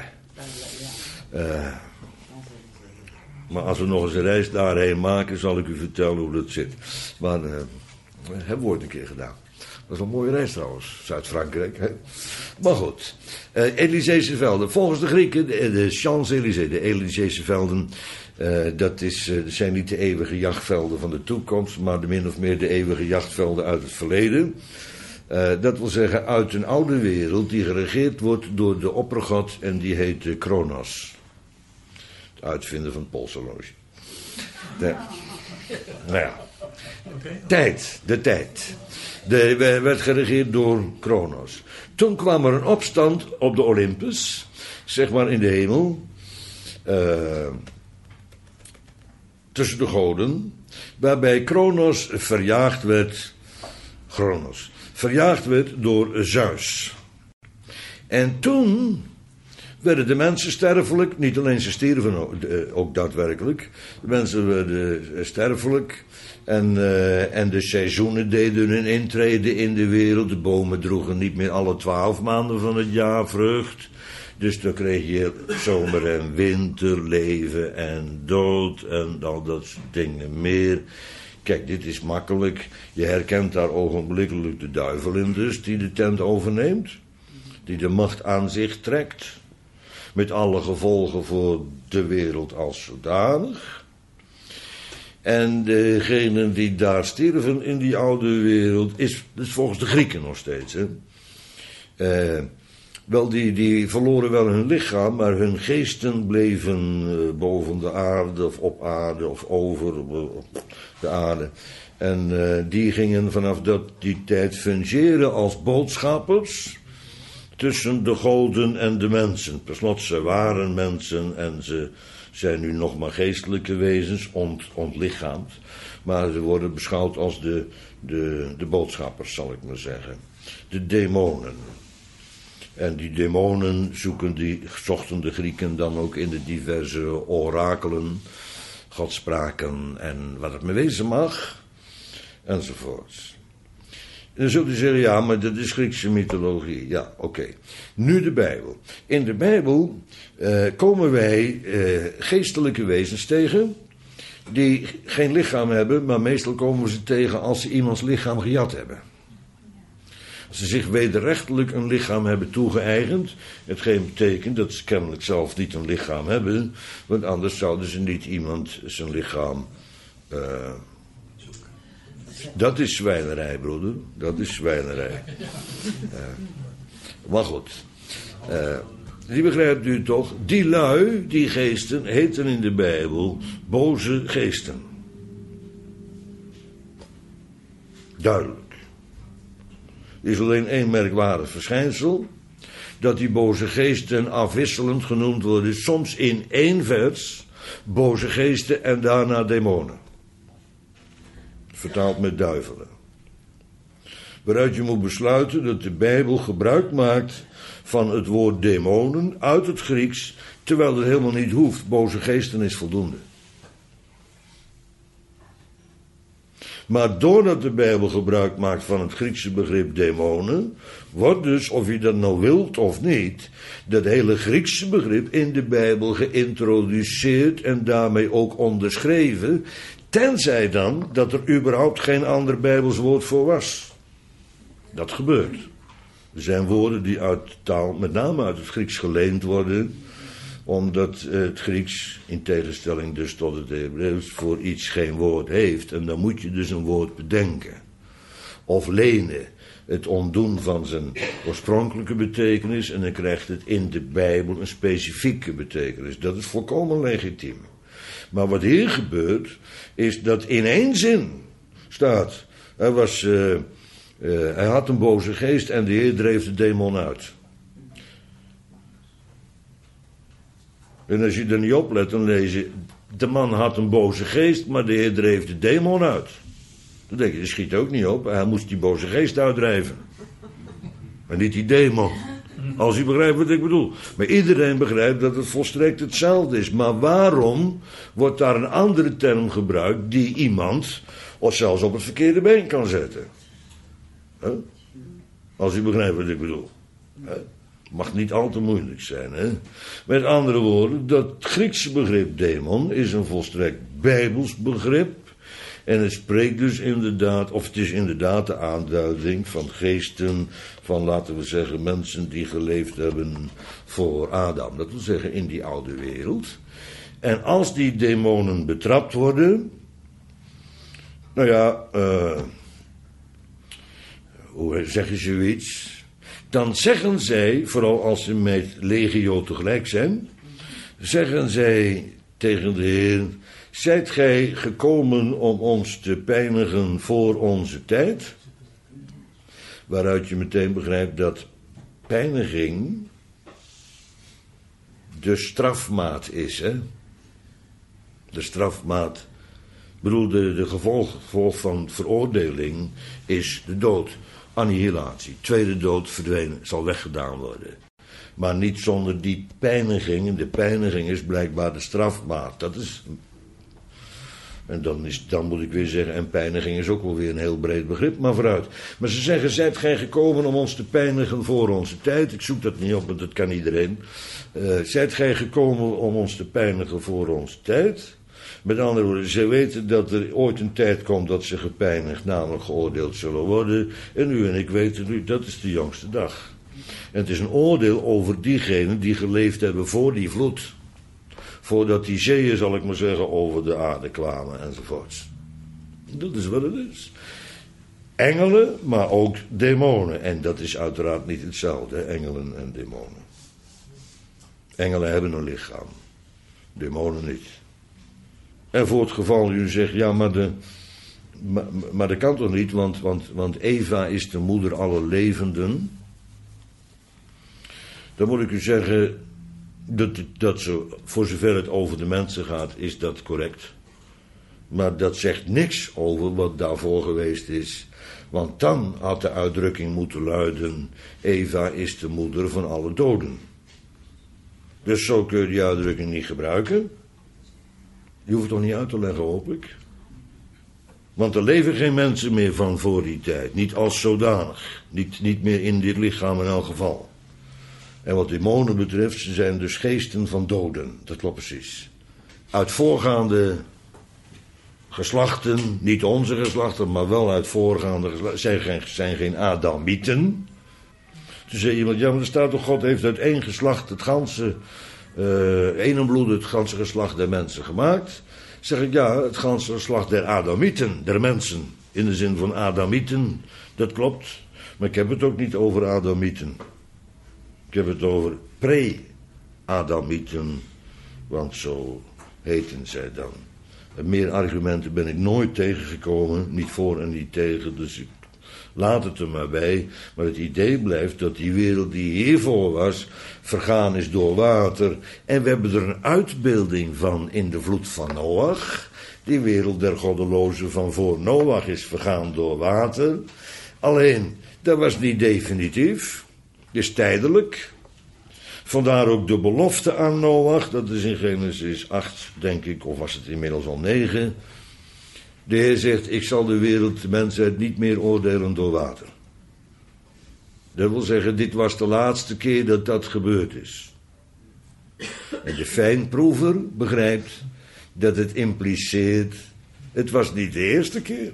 Speaker 1: Maar als we nog eens een reis daarheen maken, zal ik u vertellen hoe dat zit. Maar hebben we ooit een keer gedaan. Dat is een mooie reis trouwens, Zuid-Frankrijk. Hè? Maar goed, Elyseese velden. Volgens de Grieken, de Champs-Élysées, de Elyseese velden, dat zijn niet de eeuwige jachtvelden van de toekomst, maar de min of meer de eeuwige jachtvelden uit het verleden. Dat wil zeggen uit een oude wereld die geregeerd wordt door de oppergod en die heet Kronos. Het uitvinder van het polshorloge. Nou ja, de tijd. Werd geregeerd door Kronos. Toen kwam er een opstand op de Olympus, zeg maar in de hemel, tussen de goden, waarbij Kronos verjaagd werd door Zeus. En toen werden de mensen sterfelijk, niet alleen ze stierven ook daadwerkelijk, de mensen werden sterfelijk en de seizoenen deden hun intrede in de wereld. De bomen droegen niet meer alle 12 maanden van het jaar vrucht. Dus dan kreeg je zomer en winter, leven en dood en al dat soort dingen meer. Kijk, dit is makkelijk. Je herkent daar ogenblikkelijk de duivel in dus, die de tent overneemt. Die de macht aan zich trekt. Met alle gevolgen voor de wereld als zodanig. En degenen die daar stierven in die oude wereld, is volgens de Grieken nog steeds. Hè? Wel, die verloren wel hun lichaam, maar hun geesten bleven boven de aarde of op aarde of over de aarde. En die gingen vanaf die tijd fungeren als boodschappers tussen de goden en de mensen. Per slot, ze waren mensen en ze zijn nu nog maar geestelijke wezens, ontlichaamd. Maar ze worden beschouwd als de boodschappers, zal ik maar zeggen. De demonen. En die demonen zochten de Grieken dan ook in de diverse orakelen, godspraken en wat het maar wezen mag, enzovoorts. En dan zult u zeggen, ja, maar dat is Griekse mythologie. Ja, oké. Nu de Bijbel. In de Bijbel komen wij geestelijke wezens tegen die geen lichaam hebben, maar meestal komen we ze tegen als ze iemands lichaam gejat hebben. Als ze zich wederrechtelijk een lichaam hebben toegeëigend, hetgeen betekent dat ze kennelijk zelf niet een lichaam hebben, want anders zouden ze niet iemand zijn lichaam... Dat is zwijnerij, broeder. Dat is zwijnerij. Maar goed. Die begrijpt u toch? Die lui, die geesten, heten in de Bijbel boze geesten. Duidelijk. Er is alleen één merkwaardig verschijnsel. Dat die boze geesten afwisselend genoemd worden. Soms in één vers. Boze geesten en daarna demonen. Vertaald met duivelen. Waaruit je moet besluiten dat de Bijbel gebruik maakt van het woord demonen uit het Grieks, terwijl het helemaal niet hoeft. Boze geesten is voldoende. Maar doordat de Bijbel gebruik maakt van het Griekse begrip demonen, wordt dus, of je dat nou wilt of niet, dat hele Griekse begrip in de Bijbel geïntroduceerd en daarmee ook onderschreven, tenzij dan dat er überhaupt geen ander Bijbels woord voor was. Dat gebeurt. Er zijn woorden die uit taal, met name uit het Grieks, geleend worden, omdat het Grieks, in tegenstelling dus tot het Hebreeuws, voor iets geen woord heeft. En dan moet je dus een woord bedenken. Of lenen. Het ontdoen van zijn oorspronkelijke betekenis. En dan krijgt het in de Bijbel een specifieke betekenis. Dat is volkomen legitiem. Maar wat hier gebeurt, is dat in één zin staat. Hij had een boze geest en de Heer dreef de demon uit. En als je er niet oplet, dan lees je, de man had een boze geest, maar de Heer dreef de demon uit. Dan denk je, dat schiet ook niet op. Hij moest die boze geest uitdrijven. Maar niet die demon. Als u begrijpt wat ik bedoel. Maar iedereen begrijpt dat het volstrekt hetzelfde is. Maar waarom wordt daar een andere term gebruikt die iemand of zelfs op het verkeerde been kan zetten? Als u begrijpt wat ik bedoel. Mag niet al te moeilijk zijn. Hè? Met andere woorden, dat Griekse begrip demon is een volstrekt Bijbels begrip. En het spreekt dus inderdaad, of het is inderdaad de aanduiding van geesten, van laten we zeggen mensen die geleefd hebben voor Adam. Dat wil zeggen in die oude wereld. En als die demonen betrapt worden, nou ja, hoe zeg je zoiets? Dan zeggen zij, vooral als ze met legio tegelijk zijn, zeggen zij tegen de Heer: zijt gij gekomen om ons te pijnigen voor onze tijd? Waaruit je meteen begrijpt dat pijniging de strafmaat is, hè? De strafmaat. Ik bedoel, de gevolg van veroordeling is de dood. Annihilatie. Tweede dood verdwenen, zal weggedaan worden. Maar niet zonder die pijniging. De pijniging is blijkbaar de strafmaat. Dat is. En dan moet ik weer zeggen, en pijniging is ook wel weer een heel breed begrip, maar vooruit. Maar ze zeggen, zijt gij gekomen om ons te pijnigen voor onze tijd? Ik zoek dat niet op, want dat kan iedereen. Zijt gij gekomen om ons te pijnigen voor onze tijd? Met andere woorden, ze weten dat er ooit een tijd komt dat ze gepijnigd, namelijk geoordeeld zullen worden. En u en ik weten nu, dat is de jongste dag. En het is een oordeel over diegenen die geleefd hebben voor die vloed. Voordat die zeeën, zal ik maar zeggen, over de aarde kwamen enzovoorts. Dat is wat het is. Engelen, maar ook demonen. En dat is uiteraard niet hetzelfde, engelen en demonen. Engelen hebben een lichaam. Demonen niet. En voor het geval u zegt, ja, maar dat kan toch niet, want Eva is de moeder aller levenden. Dan moet ik u zeggen, dat zo, voor zover het over de mensen gaat, is dat correct. Maar dat zegt niks over wat daarvoor geweest is. Want dan had de uitdrukking moeten luiden: Eva is de moeder van alle doden. Dus zo kun je die uitdrukking niet gebruiken. Je hoeft het toch niet uit te leggen, hoop ik. Want er leven geen mensen meer van voor die tijd. Niet als zodanig. Niet meer in dit lichaam in elk geval. En wat demonen betreft, ze zijn dus geesten van doden. Dat klopt precies. Uit voorgaande geslachten, niet onze geslachten, maar wel uit voorgaande geslachten, zijn geen Adamieten. Toen zei iemand, ja, maar er staat toch, God heeft uit één geslacht het ganse, één bloed het ganse geslacht der mensen gemaakt. Zeg ik, ja, het ganse geslacht der Adamieten, der mensen, in de zin van Adamieten, dat klopt. Maar ik heb het ook niet over Adamieten. Ik heb het over pre-Adamieten, want zo heten zij dan. En meer argumenten ben ik nooit tegengekomen, niet voor en niet tegen, dus ik laat het er maar bij. Maar het idee blijft dat die wereld die hiervoor was, vergaan is door water. En we hebben er een uitbeelding van in de vloed van Noach. Die wereld der goddelozen van voor Noach is vergaan door water. Alleen, dat was niet definitief. Is tijdelijk. Vandaar ook de belofte aan Noach. Dat is in Genesis 8, denk ik, of was het inmiddels al 9. De Heer zegt, ik zal de wereld, de mensheid, niet meer oordelen door water. Dat wil zeggen, dit was de laatste keer dat dat gebeurd is. En de fijnproever begrijpt dat het impliceert, het was niet de eerste keer.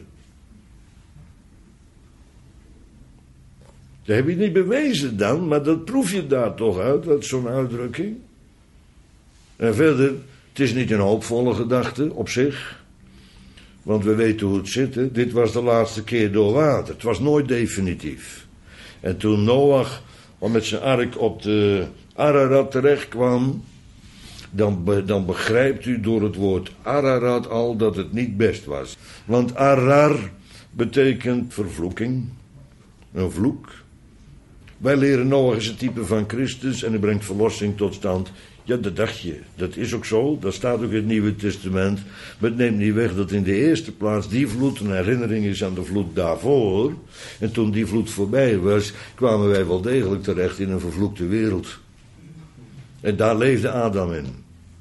Speaker 1: Dat heb je niet bewezen dan, maar dat proef je daar toch uit zo'n uitdrukking. En verder, het is niet een hoopvolle gedachte op zich. Want we weten hoe het zit. Hè? Dit was de laatste keer door water. Het was nooit definitief. En toen Noach met zijn ark op de Ararat terecht kwam, dan begrijpt u door het woord Ararat al dat het niet best was. Want Arar betekent vervloeking. Een vloek. Wij leren Noach is een type van Christus en hij brengt verlossing tot stand Ja, dat dacht je. Dat is ook zo. Dat staat ook in het Nieuwe Testament. Maar het neemt niet weg dat in de eerste plaats die vloed een herinnering is aan de vloed daarvoor. En toen die vloed voorbij was, kwamen wij wel degelijk terecht in een vervloekte wereld. En daar leefde Adam in.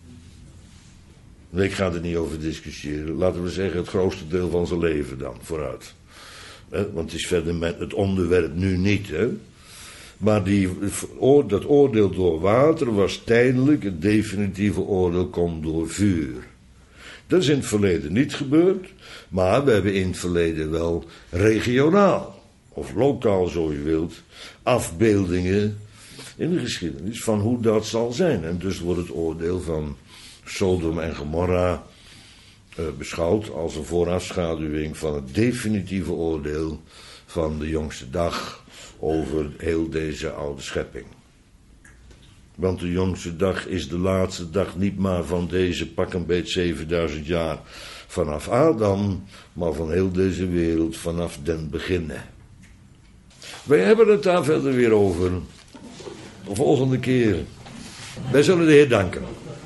Speaker 1: Ik ga er niet over discussiëren. Laten we zeggen het grootste deel van zijn leven dan, vooruit. Want het is verder met het onderwerp nu niet, hè. Maar dat oordeel door water was tijdelijk, het definitieve oordeel komt door vuur. Dat is in het verleden niet gebeurd, maar we hebben in het verleden wel regionaal, of lokaal zo je wilt, afbeeldingen in de geschiedenis van hoe dat zal zijn. En dus wordt het oordeel van Sodom en Gomorra beschouwd als een voorafschaduwing van het definitieve oordeel van de jongste dag over heel deze oude schepping. Want de jongste dag is de laatste dag niet maar van deze pak een beet 7000 jaar vanaf Adam, maar van heel deze wereld vanaf den beginnen. Wij hebben het daar verder weer over de volgende keer. Wij zullen de Heer danken.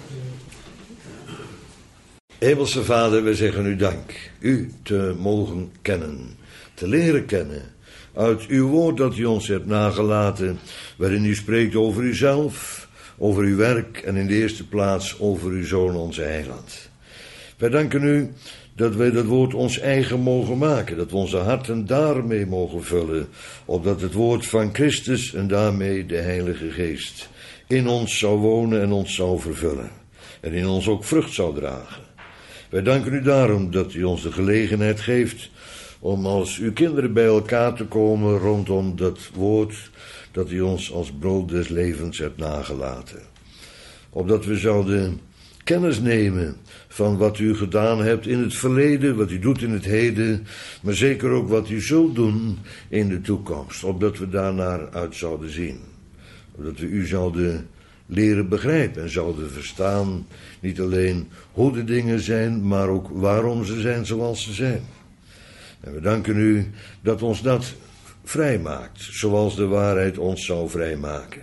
Speaker 1: Hemelse Vader, wij zeggen u dank. U te mogen kennen, te leren kennen. Uit uw woord dat u ons hebt nagelaten, waarin u spreekt over uzelf, over uw werk en in de eerste plaats over uw Zoon, onze Heiland. Wij danken u dat wij dat woord ons eigen mogen maken, dat we onze harten daarmee mogen vullen, opdat het woord van Christus en daarmee de Heilige Geest in ons zou wonen en ons zou vervullen en in ons ook vrucht zou dragen. Wij danken u daarom dat u ons de gelegenheid geeft om als uw kinderen bij elkaar te komen rondom dat woord dat u ons als brood des levens hebt nagelaten. Opdat we zouden kennis nemen van wat u gedaan hebt in het verleden, wat u doet in het heden, maar zeker ook wat u zult doen in de toekomst. Opdat we daarnaar uit zouden zien. Opdat we u zouden leren begrijpen en zouden verstaan, niet alleen hoe de dingen zijn, maar ook waarom ze zijn zoals ze zijn. En we danken u dat ons dat vrijmaakt, zoals de waarheid ons zou vrijmaken.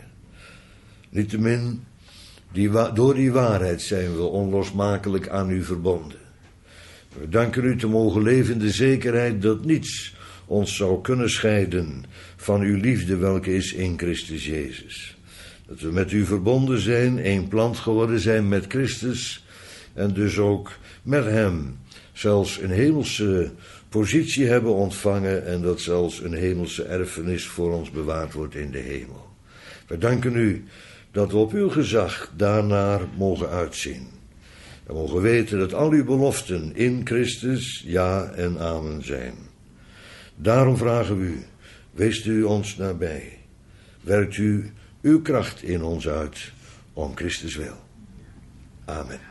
Speaker 1: Niettemin, door die waarheid zijn we onlosmakelijk aan u verbonden. We danken u te mogen leven in de zekerheid dat niets ons zou kunnen scheiden van uw liefde, welke is in Christus Jezus. Dat we met u verbonden zijn, één plant geworden zijn met Christus en dus ook met hem zelfs een hemelse positie hebben ontvangen en dat zelfs een hemelse erfenis voor ons bewaard wordt in de hemel. We danken u dat we op uw gezag daarnaar mogen uitzien. We mogen weten dat al uw beloften in Christus ja en amen zijn. Daarom vragen we u, wees u ons nabij. Werkt u uw kracht in ons uit, om Christus wil. Amen.